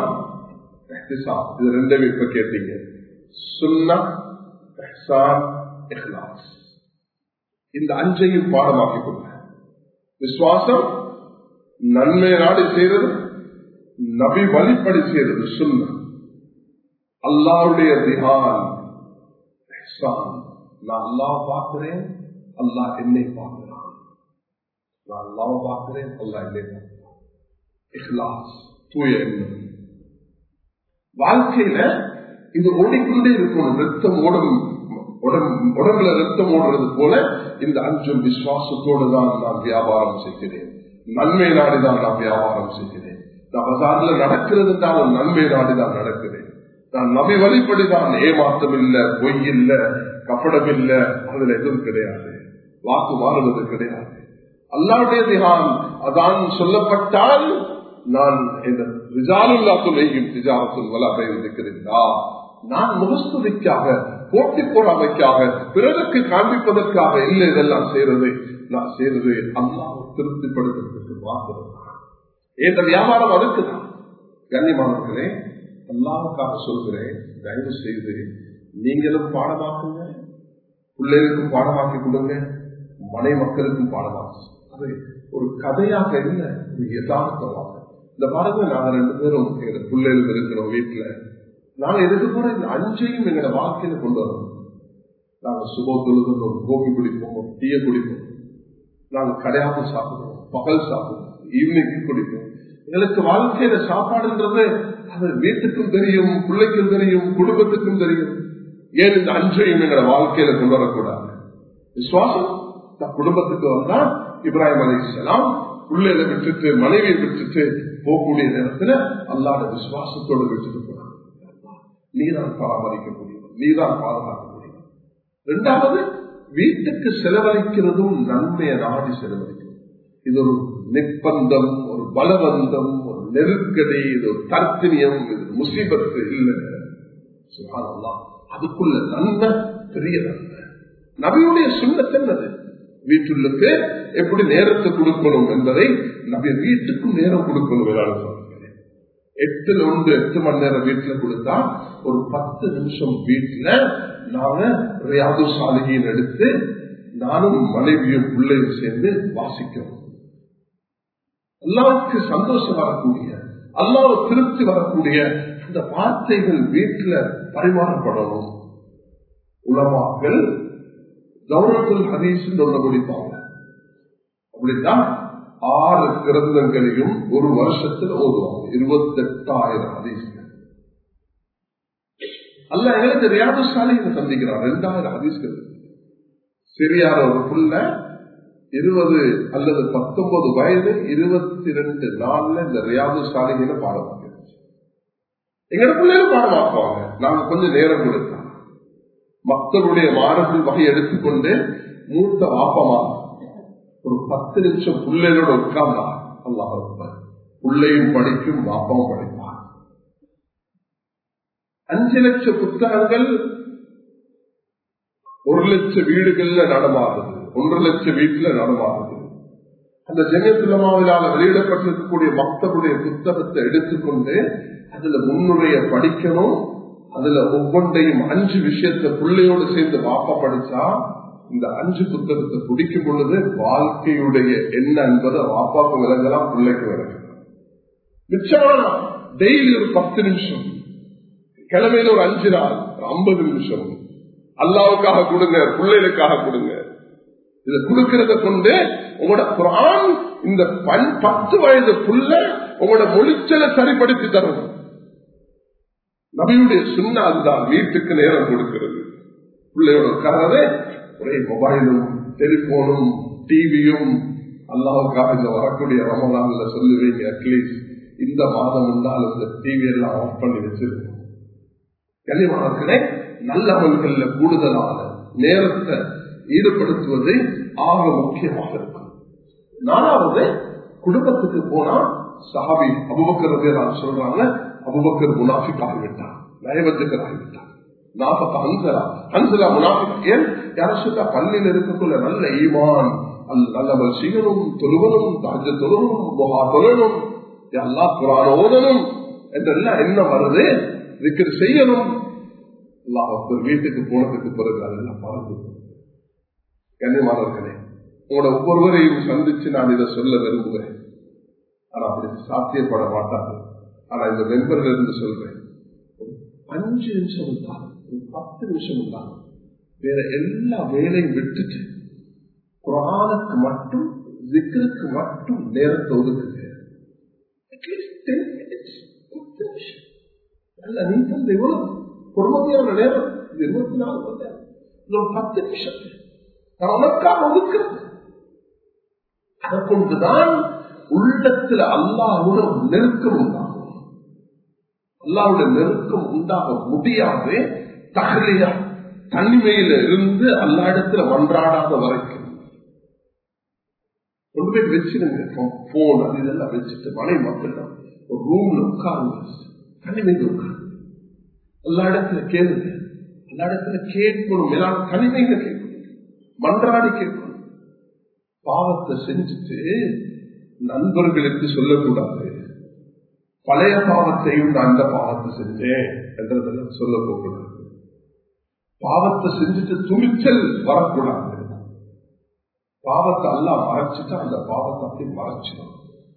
இது ரெண்டுமே இப்ப கேட்டீங்க. சுன்னா, இஹ்சான், இஹ்லாஸ், இந்த அஞ்சையும் பாடமாக்கிக் கொள்ள. விசுவாசம் நன்மை நாடி செய்யறது, நபி வழிப்படி செய்யறது சுன்னா. அல்லாஹ்வுடைய தியான், இஹ்சான், நான் அல்லாஹ் பார்க்கிறேன், அல்லாஹ் என்னை பார்க்கிறான், நான் அல்லாஹ் பார்க்கிறேன், அல்லாஹ் என்னை பார்க்கிறான். இஹ்லாஸ், தூய எண்ணம். வாழ்க்கையில இது ஓடிக்கொண்டே இருக்கணும். ரத்தம் ஓடும், உடம்புல ரத்தம் ஓடுறது போல இந்த அஞ்சும் விசுவாசத்தோடு தான் நான் வியாபாரம் செய்கிறேன், நன்மை நாடிதான் நான் வியாபாரம் செய்கிறேன். நான் பஜார்ல நடக்கிறது தான் நன்மை நாடிதான் நடக்கிறேன். நான் நபி வழிபடிதான், ஏமாற்றம் இல்லை, பொய் இல்லை, கப்படம் இல்லை, அதுல எதுவும் கிடையாது, வாக்கு மாறுவது கிடையாது. அல்லாஹ்வுடைய தியான் அதான் சொல்லப்பட்டால் நான் நான் முகஸ்துதிக்காக, போட்டி போடாமைக்காக, பிறருக்கு காண்பிப்பதற்காக இல்லை இதெல்லாம் செய்யறது. நான் செய்யறது அல்லாஹ்வை திருப்திப்படுத்துவதற்கு மாத்திரம். என்ற வியாபாரம் அதுக்குதான். கண்ணியமானவர்களே, அல்லாஹ்வுக்காக சொல்கிறேன், தயவு செய்து நீங்களும் பாடமாக்குங்க, பிள்ளைகளுக்கும் பாடமாக்கி கொடுங்க, மனை மக்களுக்கும் பாடமாக்கு. அது ஒரு கதையாக இல்லை, யதார்த்தமாக. இந்த பாடத்தை நாங்க ரெண்டு பேரும் எங்க பிள்ளைகள் இருக்கிறோம் வீட்டுல, நாங்க எதுக்கு கூட இந்த அஞ்சையும் எங்களோட வாழ்க்கையில கொண்டு வரணும். நாங்க சுப தொழுகிறோம், கோபி குடிப்போம், டீய குடிப்போம், நாங்க கடையாக சாப்பிடுவோம், பகல் சாப்பிடுவோம், ஈவினிங் குடிப்போம். எங்களுக்கு வாழ்க்கையில சாப்பாடுன்றது அது வீட்டுக்கும் தெரியும், பிள்ளைக்கும் தெரியும், குடும்பத்துக்கும் தெரியும். ஏன் இந்த அஞ்சையும் எங்களோட வாழ்க்கையில கொண்டு வரக்கூடாது? விசுவாசம் குடும்பத்துக்கு வந்தா இப்ராஹிம் அலைஹிஸ்ஸலாம் பிள்ளைகளை விட்டுட்டு மனைவியை விட்டுட்டு போகக்கூடிய நேரத்துல அல்லாஹ்வுடைய விசுவாசத்தோடு விட்டுட்டு போறாங்க. நீதான் பராமரிக்க முடியும், நீதான் பாதுகாக்க முடியும். இரண்டாவது, வீட்டுக்கு செலவழிக்கிறதும் நன்மையை நாடி செலவழிக்கும். இது ஒரு நிர்பந்தம், ஒரு பலவந்தம், ஒரு நெருக்கடி, இது ஒரு தர்த்தினியம், இது முசீபத்து இல்லை. சுப்ஹானல்லாஹ், அதுக்குள்ள நன்மை பெரிய நன்மை. நபியுடைய சுன்னத் என்னது? வீட்டுக்கு எப்படி நேரத்தை கொடுக்கணும் என்பதை நபி வீட்டுக்கும் நேரம் கொடுக்கணும். எட்டுல ஒன்று எட்டு மணி நேரம் வீட்டுல கொடுத்தா ஒரு பத்து நிமிஷம் வீட்டுல நாங்க ரியாது சாலிஹீன் எடுத்து நானும் மனைவியும் பிள்ளையும் சேர்ந்து வாசிக்கிறோம். அல்லாஹ்வுக்கு சந்தோஷம் வரக்கூடிய, அல்லாஹ் திருப்தி வரக்கூடிய அந்த வார்த்தைகள் வீட்டுல பரிமாறப்படணும். உலமாக்கள் தௌரத்துல் ஹதீஸ் ஒன்று முடிப்பாங்க. அப்படித்தான் ஆறு கிரந்தங்களையும் ஒரு வருஷத்துல ஓதுவாங்க. இருபத்தி எட்டாயிரம் ஹதீஸ்கள். அல்லாஹ் எங்களுக்கு ரியாது சாலிஹீன் சந்திக்கிறார். ரெண்டாயிரம் ஹதீஸ்கள். சிறியார ஒரு புள்ள இருபது அல்லது பத்தொன்பது வயது இருபத்தி ரெண்டு நாள்ல இந்த ரியாது சாலிஹீனை பாடமாக்கிடுச்சு. எங்க பிள்ளைகளும் பாடமாக்குவாங்க. நாங்க கொஞ்சம் நேரம் கொடுத்தோம். மக்களுடைய மாணவர்கள் வகை எடுத்துக்கொண்டு மூத்த வாப்பமா ஒரு பத்து நிமிஷம் பிள்ளைகளோட உட்கார்ந்தா அல்லாஹ் பிள்ளையும் படிக்கும், வாப்பாவும் படிப்பார். அஞ்சு லட்சம் புத்தகங்கள் ஒரு லட்சம் வீடுகள்ல நடமாடுது, ஒன்றரை லட்சம் வீட்டுல நடமாடுது. அந்த ஜெயத்துலமாவிலாக வெளியிடப்பட்டிருக்கக்கூடிய மக்களுடைய புத்தகத்தை எடுத்துக்கொண்டு அதுல முன்னுரைய படிக்கணும். அதுல ஒவ்வொன்றையும் அஞ்சு விஷயத்த பிள்ளையோடு சேர்ந்து வாப்பா படிச்சா இந்த அஞ்சு புத்தகத்தை பிடிக்கும் பொழுது வாழ்க்கையுடைய என்ன என்பதை வாப்பாக்கு விளங்கலாம், பிள்ளைக்கு விளங்கலாம். மிச்சம் டெய்லி ஒரு பத்து நிமிஷம், கிழமையில ஒரு அஞ்சு நாள் ஐம்பது நிமிஷம் அல்லாவுக்காக கொடுங்க, பிள்ளைகளுக்காக கொடுங்க. இதை கொடுக்கறத கொண்டு உங்களோட குர்ஆன் இந்த பத்து வயது புள்ள உங்களோட மொழிச்சலை சரிப்படுத்தி தரும். நபியுடைய சுன்னா அதுதான், வீட்டுக்கு நேரம் கொடுக்கிறது. பிள்ளையோட கரவே ஒரே மொபைலும் டெலிபோனும் டிவியும். அல்லாவுக்காக இந்த வரக்கூடிய ரமலான்ல சொல்லுவீங்க, அட்லீஸ்ட் இந்த மாதம் இருந்தால் இந்த டிவி எல்லாம் ஆஃப் பண்ணி வச்சிருக்கோம். கனிமார்களே, நல்லவர்கள கூடுதலான நேரத்தை ஈடுபடுத்துவது ஆக முக்கியமாக இருக்கும். நாலாவது, குடும்பத்துக்கு போனா சஹாபி அபூபக்கர் ரலியல்லாஹு சொல்றாங்க, அபூபக்கர் முனாஃபிக் ஆகிவிட்டார், நயவஞ்சகர் ஆகிவிட்டார். நாபக ஹன்சலா ஹன்சலா முனாஃபிக். ஏன் யார சொல்ல, பள்ளியில் இருக்கக்குள்ள நல்ல ஈமான், நல்லவள் செய்யணும், தொழுவனும், தாஜ தொழுவனும், புகா தொழணும், அல்லாஹ் குர்ஆன் ஓதணும் என்றெல்லாம் என்ன வருது, விக்ர் செய்யணும். அல்லாஹ் வீட்டுக்கு போனதுக்கு பிறகு அதெல்லாம் பறந்து. கண்ணியமானவர்களே, உங்களோட ஒவ்வொருவரையும் சந்திச்சு நான் இதை சொல்ல விரும்புகிறேன். ஆனா அப்படி சாத்தியப்பட மாட்டாங்க. ஆனா இந்த மெம்பர்கள் இருந்து சொல்றேன், அஞ்சு நிமிஷம் இருந்தாங்க, பத்து நிமிஷம் இருந்தாங்க, வேற எல்லா வேலையும் விட்டுட்டு குர்ஆனுக்கு மட்டும், ஜிக்ருக்கு மட்டும் நேரத்தை ஒதுக்குங்க. நல்ல நீ தந்த இவ்வளவு பொறுமையான நேரம், இருபத்தி நாலு மணி பத்து நிமிஷம் நான் உனக்காக ஒதுக்குறது. அதை கொண்டுதான் உள்ளத்துல அல்லாஹ்வோட நெருக்கம் உண்டாகும். அல்லாஹ்வுடைய நெருக்கம் உண்டாக முடியாது தஹ்லியா, தனிமையில இருந்து அல்லாஹ் இடத்துல மன்றாடாத வரைக்கும். கொண்டு போய் வச்சிருங்க போன், அது இதெல்லாம் வச்சுட்டு மனை மக்கள் ஒரு ரூம்ல உட்காருங்க, தனிமையில உட்காருங்க, எல்லா இடத்துல கேளுங்க, எல்லா இடத்துல கேட்கணும், மேலான தனிமையில கேட்கணும், மன்றாடி கேட்கணும். பாவத்தை செஞ்சுட்டு நண்பர்களுக்கு சொல்லக்கூடாது, பழைய பாவத்தையும் நான் அந்த பாவத்தை செஞ்சேன் என்றதெல்லாம் சொல்ல போகக்கூடாது. பாவத்தை செஞ்சுட்டு துணிச்சல் வரக்கூடாது. பாவத்தை எல்லாம் மறைச்சிட்டா அந்த பாவத்தை அப்படி மறைச்சிடும்.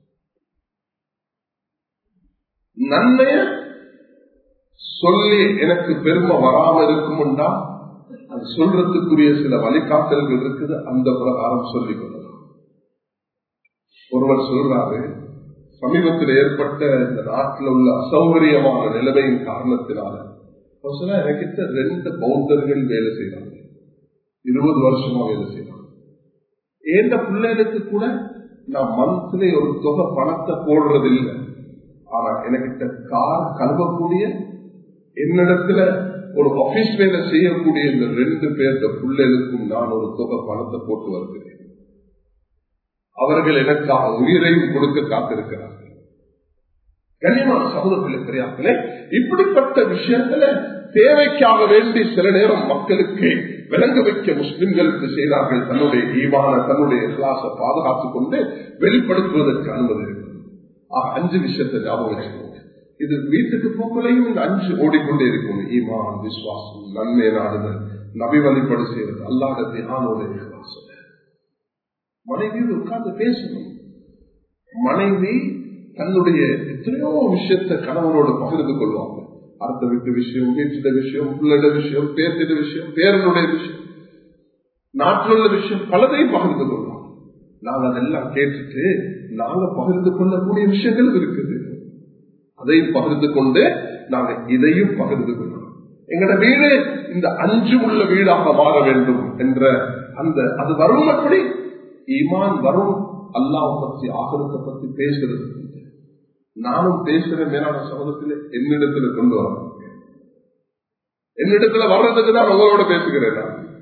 நன்மைய சொல்லி எனக்கு பெருமை வராம இருக்கும்டா, அது சொல்றதுக்குரிய சில வழிகாட்டல்கள் இருக்குது, அந்த பிரகாரம் சொல்லிக் கொள்ளலாம். ஒருவர் சொல்றாரு, சமீபத்தில் ஏற்பட்ட இந்த நாட்டில் உள்ள அசௌகரியமான நிலைமையின் காரணத்தினால எனக்கிட்ட ரெண்டு பவுண்டர்கள் வேலை செய்யறாங்க, இருபது வருஷமா வேலை செய்யறாங்க. ஏந்த பிள்ளைகளுக்கு கூட நான் மந்த்லி ஒரு தொகை பணத்தை போடுறது இல்லை, ஆனா எனக்கிட்ட கார் கழுவக்கூடிய, என்னிடத்துல ஒரு ஆபீஸ் வேலை செய்யக்கூடிய இந்த ரெண்டு பேர்த்த பிள்ளைகளுக்கும் நான் ஒரு தொகை பணத்தை போட்டு வருகிறேன். அவர்கள் எனக்காக உயிரையும் கொடுக்க காத்திருக்கிறார்கள். கண்ணியமான சகோதரர்களே, பெரியார்களே, இப்படிப்பட்ட விஷயத்துல தேவைக்காக வேண்டி சில நேரம் மக்களுக்கு விளங்க வைக்க முஸ்லிம்களுக்கு செய்தார்கள். தன்னுடைய ஈமான, தன்னுடைய இஹ்லாஸை பாதுகாத்துக் கொண்டு வெளிப்படுத்துவதற்கு அனுமதி இருக்கிறது. ஆக அஞ்சு விஷயத்தை ஞாபகம் வச்சுக்கோங்க. இது வீட்டுக்கு போக்களையும் இந்த அஞ்சு ஓடிக்கொண்டே இருக்கும். ஈமான், விசுவாசம், நன்மை நாடுதல், நபி வழிபாடு செய்வது, அல்லாஹ் தியானோட இஹ்லாஸ். மனைவியோடு உட்கார்ந்து பேசணும். மனைவி தன்னுடைய எத்தனையோ விஷயத்தை கணவனோடு பகிர்ந்து கொள்வாங்க. அடுத்த வீட்டு விஷயம், வீட்டிட விஷயம், பிள்ளைட விஷயம், பேசிட விஷயம், பேரனுடைய விஷயம், நாட்டில் உள்ள விஷயம், பலதையும் பகிர்ந்து கொள்வோம். நாங்கள் அதெல்லாம் கேட்டுட்டு நாங்க பகிர்ந்து கொள்ளக்கூடிய விஷயங்கள் இருக்குது, அதையும் பகிர்ந்து கொண்டு நாங்கள் இதையும் பகிர்ந்து கொள்ளணும். எங்கட வீடு இந்த அஞ்சு உள்ள வீடாக மாற வேண்டும் என்ற அந்த அது வரும். அப்படி ஈமான் வரும். அல்லாஹ் பற்றி, ஆகிரத்தை பற்றி பேசுறது நானும் பேசுற மேலான சமூகத்தில் என்னிடத்துல கொண்டு வர, என்னிடத்துல வர்றதுக்கு தான் உங்களோட பேசுகிறேன்.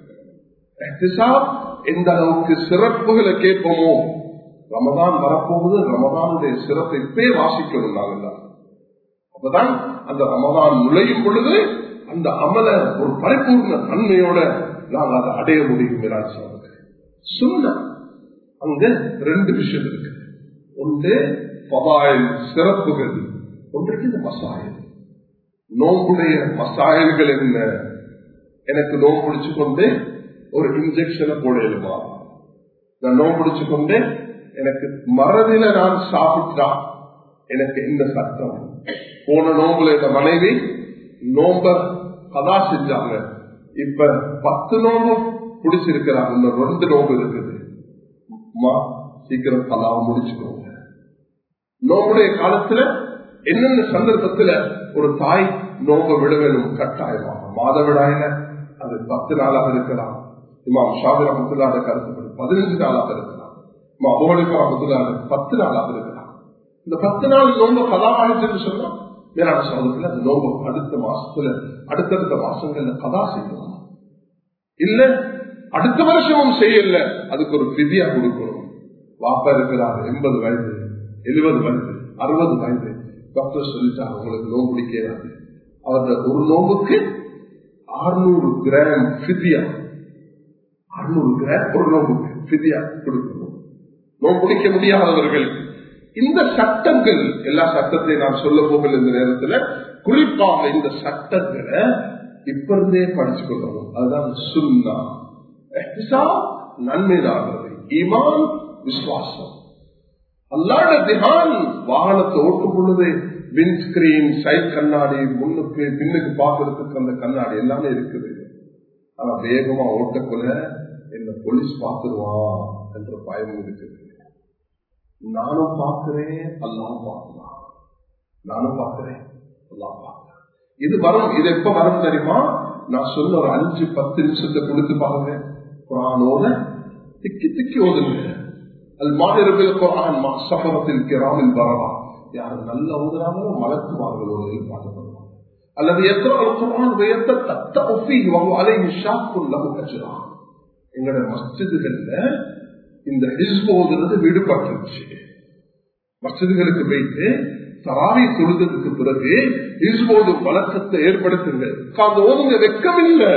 எந்த அளவுக்கு சிறப்புகளை கேட்போமோ, ரமதான் வரப்போகுது, ரமதானுடைய சிறப்பை இப்பே வாசிக்கணும். நாங்கள் அப்பதான் அந்த ரமதான் நுழையும் பொழுது அந்த அமல ஒரு பரிபூர்ண தன்மையோட நாங்கள் அதை அடைய முடியும். சொன்ன அங்க ரெண்டு விஷயம் இருக்கு. ஒன்று பவாயில் சிறப்புகள், ஒன்றைக்கு இந்த மசாயல். நோம்புடைய மசாயல்கள் என்ன? எனக்கு நோம்பு பிடிச்சு கொண்டு ஒரு இன்ஜெக்ஷனை போடலுமா? நான் நோம்பு பிடிச்சு கொண்டு எனக்கு மறதில நான் சாப்பிட்டா எனக்கு என்ன சட்டம்? போன நோம்புல இந்த மனைவி நோம்ப கதா செஞ்சாங்க, இப்ப பத்து நோம்பு பிடிச்சிருக்கிறாங்க, இந்த ரெண்டு நோம்பு இருக்குது, சீக்கிரம் கதாவை முடிச்சுக்கோங்க. நோம்புடைய காலத்துல என்னென்ன சந்தர்ப்பத்துல ஒரு தாய் நோம்ப விட வேணும் கட்டாயமாக? மாதவிடாயில அது பத்து நாளாக இருக்கலாம், இமாம் ஷாஃபி ரஹ்மத்துல்லாஹி கருத்துப்படி பதினஞ்சு நாளாக இருக்கலாம், இமாம் அபூ ஹனீஃபா ரஹ்மத்துல்லாஹி பத்து நாளாக இருக்கலாம். இந்த பத்து நாள் நோம்பு கதாவாயிட்டு சொன்னா மேலான சமூகத்துல அந்த நோம்பு அடுத்த மாசத்துல அடுத்தடுத்த மாசங்கள்ல கதா செய்யணும். இல்ல அடுத்த வருஷமும் செய்யல, அதுக்கு ஒரு விதியா கொடுக்கணும். வாப்பா இருக்கிறார் எண்பது வயது, எழுபது வயது, அறுபது வயது, டாக்டர் சொல்லிட்டாங்க உங்களுக்கு நோம்பு பிடிக்காது, அவருடைய ஒரு நோம்புக்கு அறுநூறு கிராம் பிதியா, அறுநூறு கிராம் ஒரு நோம்புக்கு பிதியா கொடுக்கணும். நோம்பு பிடிக்க முடியாதவர்கள் இந்த சட்டங்கள், எல்லா சட்டத்தையும் நான் சொல்ல போகல இந்த நேரத்தில், குறிப்பாக இந்த சட்டங்களை இப்ப இருந்தே படிச்சு கொள்ளணும். அதுதான் சுன்னா, நன்மை நாடுறது, ஈமான், விசுவாசம். அல்லாஹ் திஹான் வாகனத்தை ஓட்டும் பொழுது விண்ட் ஸ்கிரீன், சைட் கண்ணாடி, முன்னுக்கு பின்னுக்கு பார்க்கறதுக்கு அந்த கண்ணாடி எல்லாமே இருக்குது. ஆனா வேகமா ஓட்டக்குள்ள என்ன போலீஸ் பார்த்துருவான் என்ற பயம் இருக்குது. நானும் பார்க்கிறேன், அல்லாஹ் பார்க்கலாம், நானும் பார்க்கிறேன், அல்லாஹ் பார்க்கிறேன். இது வரும். இது எப்ப வரும் தெரியுமா? நான் சொன்ன ஒரு அஞ்சு பத்து நிமிஷத்தை கொடுத்து பாருங்க, குர்ஆனோட திக்கி திக்கி ஓதுங்க. அல் மாஹிரபில் குர்ஆன் மக்ஸஃபரத்தில் கிராமில் பரவா, யார் நல்ல ஓதுறாங்களோ மலக்குமார்களோடு பாடப்படுவாங்க. அல்லது எத்தனை குர்ஆன் வேயத்தை தத்தஉ ஃபீஹி வஹு அலைஹி ஷாக்குன் லஹு அஜ்ரா. எங்களுடைய மஸ்ஜிதுகள்ல இந்த ஹிஸ்ப் ஓதுறது விடுபட்டுருச்சு. மஸ்ஜிதுகளுக்கு போயிட்டு தராவி தொழுததுக்கு பிறகு ஹிஸ்ப் ஓதும் வழக்கத்தை ஏற்படுத்துங்க. அந்த ஓதுங்க வெக்கம் இல்லை.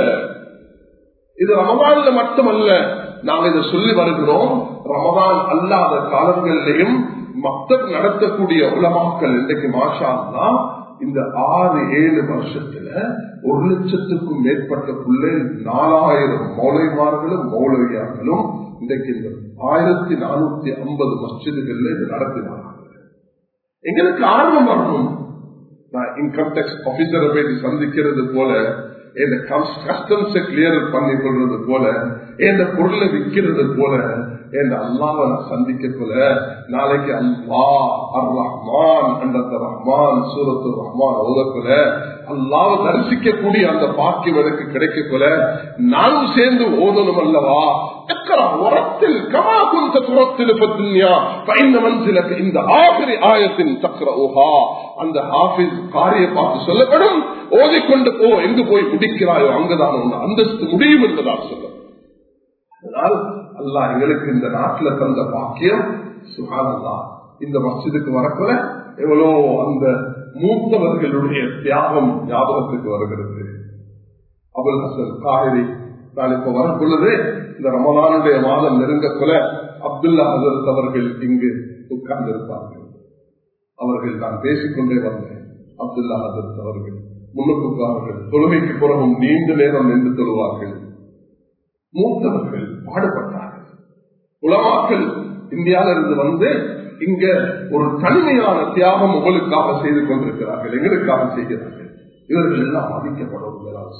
இது ரமதான்ல மட்டுமல்ல, நாங்கள் இதை சொல்லி வருகிறோம். ரமதான் அல்லாத காலங்களிலையும் மக்தப் நடத்தக்கூடிய உலமாக்கள் இன்றைக்கு மாஷா அல்லாஹ் இந்த ஆறு ஏழு வருஷத்துல ஒரு லட்சத்துக்கும் மேற்பட்ட பிள்ளை நாலாயிரம் மௌலைமார்களும் மௌலவியார்களும் இன்றைக்கு இந்த ஆயிரத்தி நானூத்தி ஐம்பது மஸ்ஜிதுகள்ல இது நடத்தினார்கள். எங்களுக்கு ஆர்வம் வரணும். நான் இன்கம் டாக்ஸ் ஆபீசரை போய் சந்திக்கிறது போல, இந்த கஸ்டம்ஸை கிளியர் பண்ணி கொள்றது போல, இந்த பொருளை விற்கிறது போல, இந்த அல்லாஹ்வை நான் சந்திக்க போல, நாளைக்கு அல்லாஹ் அர் ரஹ்மான் என்ற ரஹ்மான் சூரத்து ரஹ்மான் ஓதக்குல அல்லாஹ்வை தரிசிக்கக்கூடிய அந்த பாக்கியம் எனக்கு கிடைக்க போல நானும் சேர்ந்து ஓதணும் அல்லவா? உரத்தில் கமா குந்த துரத்தில் பத்துன்யா பைந்த மன்சிலக்கு இந்த ஆகிரி ஆயத்தின் தக்ரஹா, அந்த ஹாஃபிஸ் காரிய பார்த்து சொல்லப்படும், ஓதிக்கொண்டு போ, எங்கு போய் முடிக்கிறாயோ அங்குதான் உன் அந்தஸ்து முடியும் என்பதாக சொல்ல. அதனால் அல்லாஹ் எங்களுக்கு இந்த நாட்டில் தந்த பாக்கியம் சுப்ஹானல்லாஹ். இந்த மஸ்ஜிதுக்கு வரக்குள்ள எவ்வளோ அந்த மூத்தவர்களுடைய தியாகம் ஞாபகத்துக்கு வருகிறது. அபுல் ஹசன் காஹிரி நான் இப்ப வரக்குள்ளது இந்த ரமலானுடைய மாதம் நெருங்கக்குள்ள அப்துல்லா ஹசரத் அவர்கள் இங்கு உட்கார்ந்து இருப்பார்கள். அவர்கள் நான் பேசிக்கொண்டே வந்தேன். அப்துல்லா ஹசரத் அவர்கள் முன்னுக்கு தொழுகைக்கு பிறகும் நீண்ட நேரம் நின்று தொழுவார்கள். மூத்தவர்கள் பாடுபட்டார்கள். உலமாக்கள் இந்தியாவிலிருந்து வந்து இங்க ஒரு தனிமையான தியாகம் உங்களுக்காக செய்து கொண்டிருக்கிறார்கள், எங்களுக்காக செய்கிறார்கள். இவர்கள் எல்லாம் மதிக்கப்படும்.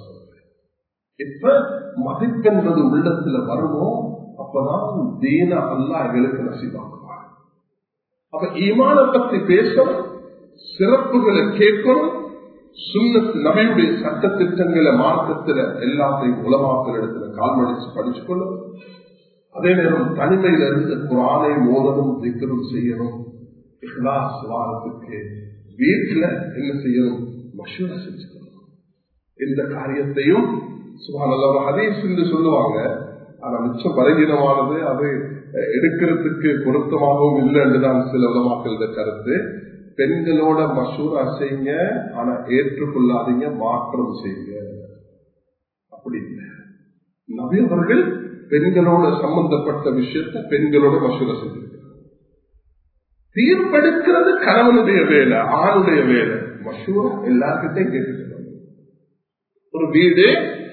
இப்ப மதிப்பென்பது உள்ளத்துல வருமோ அப்பதான் தீன அல்லாஹ் எங்களுக்கு நசீபாக்குவார். அப்ப ஈமான பத்தி பேசணும், சிறப்புகளை கேட்கணும், சுன்னத் நபியுடைய சட்ட திட்டங்களை மார்க்கத்துல எல்லாத்தையும் உலமாக்கள் இடத்துல கால்மடிச்சு படிச்சு கொள்ளும். அதே நேரம் தனிமையில இருந்து குர்ஆனை ஓதணும், திக்ரும் செய்யணும். இஹ்லாஸ் வாரத்துக்கு வீட்டுல என்ன செய்யணும்? மஷூரா செஞ்சுக்கணும். எந்த காரியத்தையும் சுப்ஹானல்லாஹ் ஹதீஸ் என்று சொல்லுவாங்க, ஆனா மிச்சம் பலகீனமானது, அது எடுக்கிறதுக்கு பொருத்தமாகவும் இல்லை என்றுதான் சில உலமாக்கள் கருத்து. பெண்களோட மஷூரா செய்யுங்க, ஆனா ஏற்றுக்கொள்ளாதீங்க, மாற்றம் செய்யுங்க. அப்படி இல்லை. நபி அவர்கள் பெண்களோட சம்பந்தப்பட்ட விஷயத்தை பெண்களோட மஷூரா செஞ்சிருக்கிறார். தீர்ப்பெடுக்கிறது கணவனுடைய வேலை, ஆணுடைய வேலை. மஷூரா எல்லார்கிட்டையும் கேட்டுக்கிறாங்க. ஒரு வீடு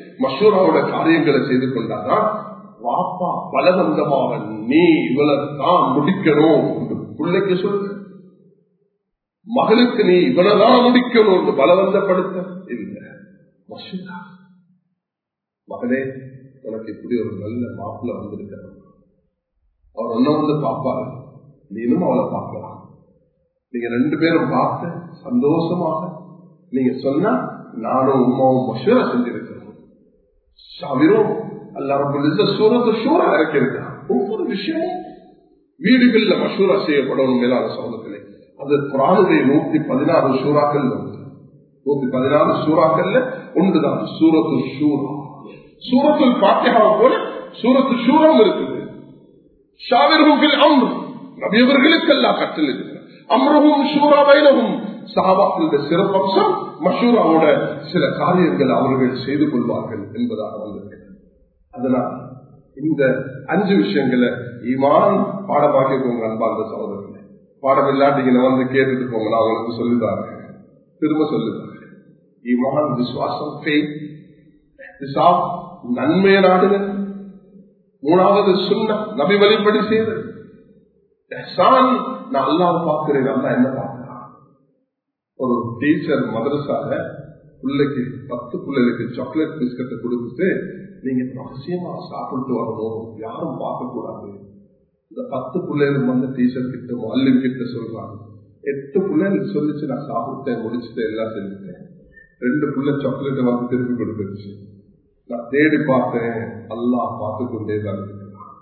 மஷூராவோட காரியங்களை செய்து கொண்டாதான் வாப்பா பலவந்தமாக நீ இவ்வளவுதான் முடிக்கணும் பிள்ளைக்கு சொல்லு, மகளுக்கு நீ இவ்வளவுதான் முடிக்கணும் பலவந்தப்படுத்த இல்லை. மஷூரா, மகளே உனக்கு இப்படி ஒரு நல்ல மாப்பிள்ள வந்திருக்கிறார், அவர் ஒன்ன வந்து பார்ப்பாரு, நீனும் அவளை பார்க்கலாம். நீங்க ரெண்டு பேரும் பார்த்து சந்தோஷமாக நீங்க சொன்னா நானும் உமாவும் மஷூரா செஞ்சிருக்கிறோம். ஷாவிரும் அல்லாஹ் சூரத்து ஷூரா இறக்கியிருக்கிறார். ஒவ்வொரு விஷயமும் வீடுகள்ல மஷூரா செய்யப்படணும். மேலான சமூகத்திலே அது குர்ஆனுடைய நூத்தி பதினாறு சூறாக்கள் உண்டு. நூத்தி பதினாறு சூறாக்கள்ல ஒன்றுதான் சூரத்து ஷூரா. சூரத்துல் ஃபாத்திஹா போல சூரத்து ஷூராவும் இருக்குது. ஷாவிருஹும் அம்ர், நபியவர்களுக்கு எல்லாம் கற்றல் இருக்கிறார். அம்ருஹும் ஷூரா பைனஹும், சஹாபாக்களுடைய சிறப்பம்சம் மஷூராவோட சில காரியங்கள் அவர்கள் செய்து கொள்வார்கள் என்பதாக வந்திருக்கிறது. அதனால் இந்த அஞ்சு விஷயங்களை ஈமான் பாடமாக்கிக்கோங்க. அன்பார்ந்த சகோதரர்களே, பாடம் இல்லாட்டிங்க வந்து கேட்டுட்டு போங்க, நான் உங்களுக்கு சொல்லிதாங்க, திரும்ப சொல்லுதாங்க. ஈமான், விசுவாசம், நன்மையை நாடுகள். மூணாவது சுன்னா, நபி வழிபடி செய்தது. நான் அல்லாஹ் பார்க்கிறேன், அல்லா என்ன பார்க்கிறான். ஒரு டீச்சர் மதரசால பிள்ளைக்கு பத்து பிள்ளைகளுக்கு சாக்லேட் பிஸ்கட்டை கொடுத்துட்டு நீங்க ரகசியமா சாப்பிட்டு வரணும், யாரும் பார்க்க கூடாது. இந்த பத்து பிள்ளைகள் வந்து டீச்சர் கிட்ட மல்லின் கிட்ட சொல்றாங்க. எட்டு பிள்ளைகள் சொல்லிச்சு, நான் சாப்பிட்டேன், முடிச்சுட்டேன், எல்லாம் செஞ்சுட்டேன். ரெண்டு பிள்ளை சாக்லேட்டை வந்து திருப்பி கொடுத்துருச்சு. நான் தேடி பார்த்தேன், அல்லாஹ் பார்த்து கொண்டேதான் இருக்கிறான்.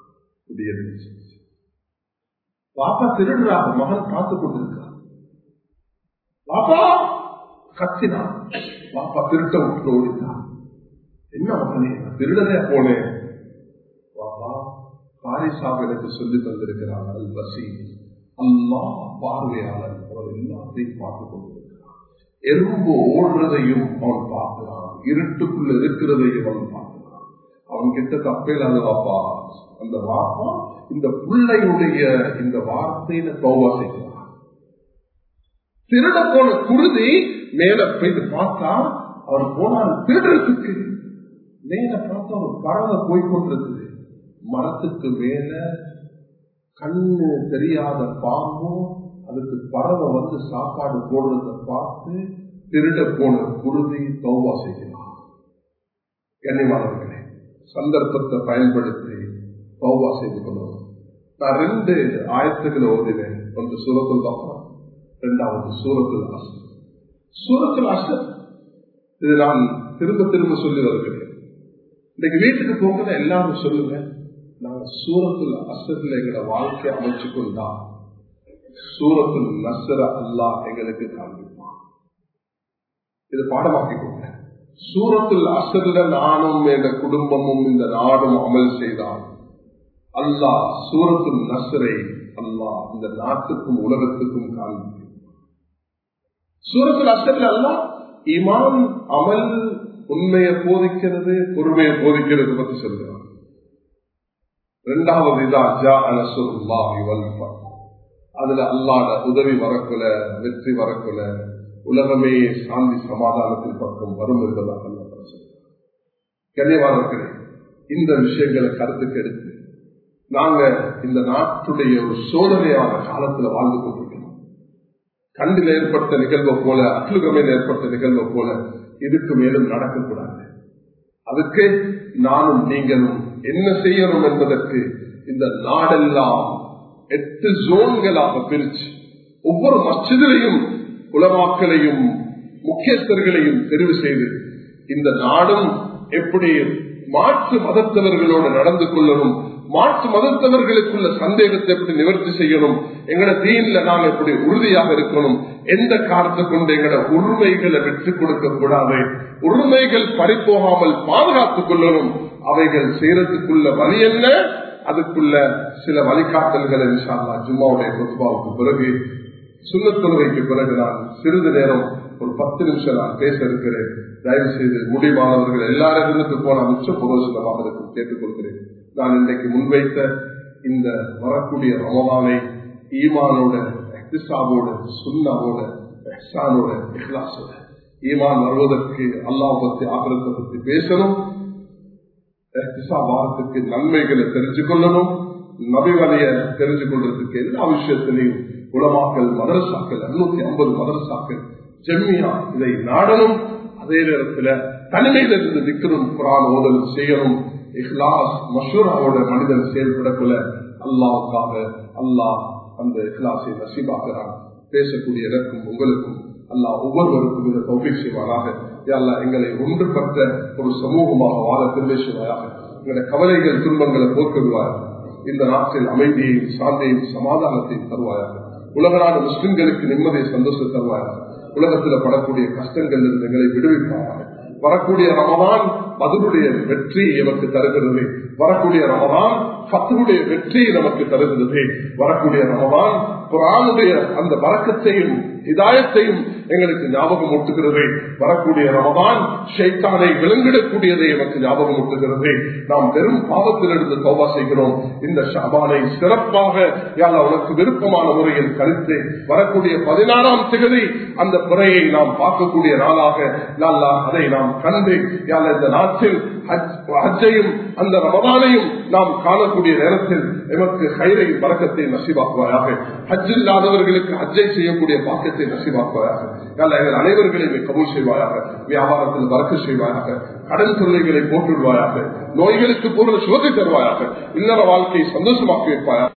பாப்பா திருடுறாங்க, மகன் காத்து கொண்டிருக்கிறான். பாப்பா கத்தினா, பாப்பா திருட்ட விட்டு ஓடினான். என்ன மகனே, திருடனே போனேன். பாப்பா பாரிசாக எனக்கு சொல்லி தந்திருக்கிறான், அல் பசீர், அல்லாஹ் பார்வையாளர், அவர் எல்லாத்தையும் பார்த்து கொண்டிருக்கிறான். எறும்பு ஓடுறதையும் அவன் பார்க்கிறான், இருட்டுக்குள்ள இருக்கிறதையும் அவன் பார்க்கிறான். அவன் கிட்ட தப்பேலாத வாப்பா. அந்த வாப்பா இந்த பிள்ளையுடைய இந்த வார்த்தையில தௌபா செய்கிறான். திருட போன குருதி மேல போய் பார்த்தா, அவர் போனார் திருடுறதுக்கு. மேல பார்த்தா ஒரு பறவை போய்கொண்டிருக்குது. மரத்துக்கு மேல கண்ணு தெரியாத பாம்பும் அதுக்கு பறவை வந்து சாப்பாடு போடுறத பார்த்து திருட போன குருதி தௌபா செய்கிறார். கண்ணியமானவர்களே, சந்தர்ப்பத்தை பயன்படுத்தி தௌபா செய்து கொள்ளுவோம். நான் ரெண்டு ஆயத்துக்களை ஓதினேன். ஒன்று சூரத்துல் பக்ரா, இரண்டாவது சூரத்துல் அஸ்ர். சூரத்துல் அஸ்ர் இது நான் திரும்ப திரும்ப சொல்லி வருகிறேன். இன்னைக்கு வீட்டுக்கு போகிற எல்லாரும் சொல்லுங்க, நாங்க சூரத்துல் அஸ்ர்ல எங்களோட வாழ்க்கை அமைச்சு கொண்டா சூரத்துல் நஸ்ர அல்லாஹ் எங்களுக்கு காண்பிப்பான். இது பாடமாக்கிக்கோங்க. சூரத்துல் அஸ்ர்ல நானும் எங்க குடும்பமும் இந்த நாடும் அமல் செய்தால் அல்லாஹ் சூரத்துல் நஸ்ரை அல்லாஹ் இந்த நாட்டுக்கும் உலகத்துக்கும் காண்பிப்பான். சூரத்துல் அஸ்ர்ல அல்லாஹ் ஈமான், அமல், உண்மையை போதிக்கிறது, பொறுமையை போதிக்கிறது பற்றி சொல்கிறார். இரண்டாவது அதுல அல்லாஹ் உதவி வரக்குல, வெற்றி வரக்குல, உலகமே சாந்தி சமாதானத்தின் பக்கம் வரும் என்பதாக சொல்றார். கண்ணியவானவர்களே, இந்த விஷயங்களை கருத்துக்கு எடுத்து நாங்க இந்த நாட்டுடைய ஒரு சோதனையான காலத்துல வாழ்ந்து கொண்டிருக்கிறோம். கண்டில் ஏற்பட்ட நிகழ்வை போல, அட்லுகமையில் ஏற்பட்ட நிகழ்வை போல இதுக்கு மேலும் நடக்கக்கூடாது. அதுக்கு நானும் நீங்களும் என்ன செய்யணும் என்பதற்கு இந்த நாடெல்லாம் எட்டு ஜோன்களாக பிரிச்சு ஒவ்வொரு மஸ்ஜிதிலையும் உலமாக்களையும் முக்கியஸ்தர்களையும் தெரிவு செய்து இந்த நாடும் எப்படி மாற்று மதத்தவர்களோடு நடந்து கொள்ளணும், மாற்று மதத்தவர்களுக்குள்ள சந்தேகத்தை எப்படி நிவர்த்தி செய்யணும், எங்களோட தீன்ல நாங்கள் எப்படி உறுதியாக இருக்கணும், எந்த காரணத்தை கொண்டு எங்களோட உரிமைகளை விட்டுக் கொடுக்க கூடாது, உரிமைகள் பறிப்போகாமல் பாதுகாத்துக் கொள்ளணும், அவைகள் செய்யறதுக்குள்ள வழி என்ன, அதுக்குள்ள சில வழிகாட்டல்களை இன்ஷா அல்லாஹ் ஜும்மாவுடைய குத்பாவுக்கு பிறகு, சுன்னத் தொழுகைக்கு பிறகு நான் சிறிது நேரம் ஒரு பத்து நிமிஷம் நான் பேச இருக்கிறேன். தயவு செய்து முடிவானவர்கள் எல்லாரும் இருந்துட்டு போன மிச்ச புரோசனமாக இருக்கும் கேட்டுக்கொள்கிறேன். நான் இன்றைக்கு முன்வைத்த இந்த வரக்கூடிய ரமலானை ஈமானோட, இஹ்திசாபோட, சுன்னாவோட, இஹ்சானோட, இஹ்லாஸோட, ஈமான் வருவதற்கு அல்லாஹ் பத்தி ஆகிரத்தை பத்தி பேசணும். இசாபாரத்துக்கு நன்மைகளை தெரிஞ்சு கொள்ளணும். நபி வழிய தெரிஞ்சு கொள்றதுக்கு எல்லா விஷயத்திலையும் உலமாக்கள் மதரசாக்கள் இருநூத்தி ஐம்பது மதரசாக்கள் ஜெம்மியா இதை நாடணும். அதே நேரத்தில் தனிமையிலிருந்து நிற்கணும், குர்ஆன் ஓதல் செய்யணும். இஹ்லாஸ் மஷூராவோட மனிதன் செயல்படக்குள்ள அல்லாஹ்வுக்காக அல்லாஹ் அந்த இஹ்லாஸை நசீபாக்குறான். பேசக்கூடிய எனக்கும் உங்களுக்கும் அல்லாஹ் ஒவ்வொருவருக்கும் இதை தௌஃபீக் செய்வாராக. யா அல்லாஹ் எங்களை ஒன்றுபட்ட ஒரு சமூகமாக வாழ திருவேசுவாயாக. எங்களுடைய கவலைகள் துன்பங்களை போக்குவாயாக. இந்த நாட்டில் அமைதியையும் சாந்தியையும் சமாதானத்தையும் தருவாயாக. உலக நாடு முஸ்லிம்களுக்கு நிம்மதியை சந்தோஷம் தருவாயாக. உலகத்தில் படக்கூடிய கஷ்டங்கள் இருந்து எங்களை விடுவிப்பாயாக. வரக்கூடிய ரமதான் பதிலுடைய வெற்றி எமக்கு தருகிறது. வரக்கூடிய ரமதான் ஃபத்ஹுடைய வெற்றியை நமக்கு தருகிறது. வரக்கூடிய ரமதான் குர்ஆனுடைய அந்த பரக்கத்தையும் ஹிதாயத்தையும் எங்களுக்கு ஞாபகம் ஊட்டுகிறது. வரக்கூடிய ரமதான் ஷைத்தானை விலங்கிடக்கூடியதை எனக்கு ஞாபகம் ஊட்டுகிறது. நாம் வெறும் பாவத்திலிருந்து தௌபா செய்கிறோம். இந்த ஷஅபானை சிறப்பாக யாழ் உனக்கு விருப்பமான முறையில் கழித்து வரக்கூடிய பதினாறாம் திகதி அந்த பிறையை நாம் பார்க்கக்கூடிய நாளாக யாழ்லா அதை நாம் கண்டு யாழ் இந்த நாட்டில் ஹஜ்ஜையும் அந்த ரமதானையும் நாம் காணக்கூடிய நேரத்தில் எமக்கு ஹைரையும் பரக்கத்தை நசீபாக்குவாயாக. ஹஜ் இல்லாதவர்களுக்கு ஹஜ்ஜை செய்யக்கூடிய பாக்கத்தை நசீபாக்குவாயாக. எங்கள் அனைவர்களையும் கபூல் செய்வாயாக. வியாபாரத்தில் பரக்க செய்வாயாக. கடன் தொல்லைகளை போட்டுள்வாயாக. நோய்களுக்கு பூர்ண சுகத்தை தருவாயாக. இல்லற வாழ்க்கையை சந்தோஷமாக்கி வைப்பாயாக.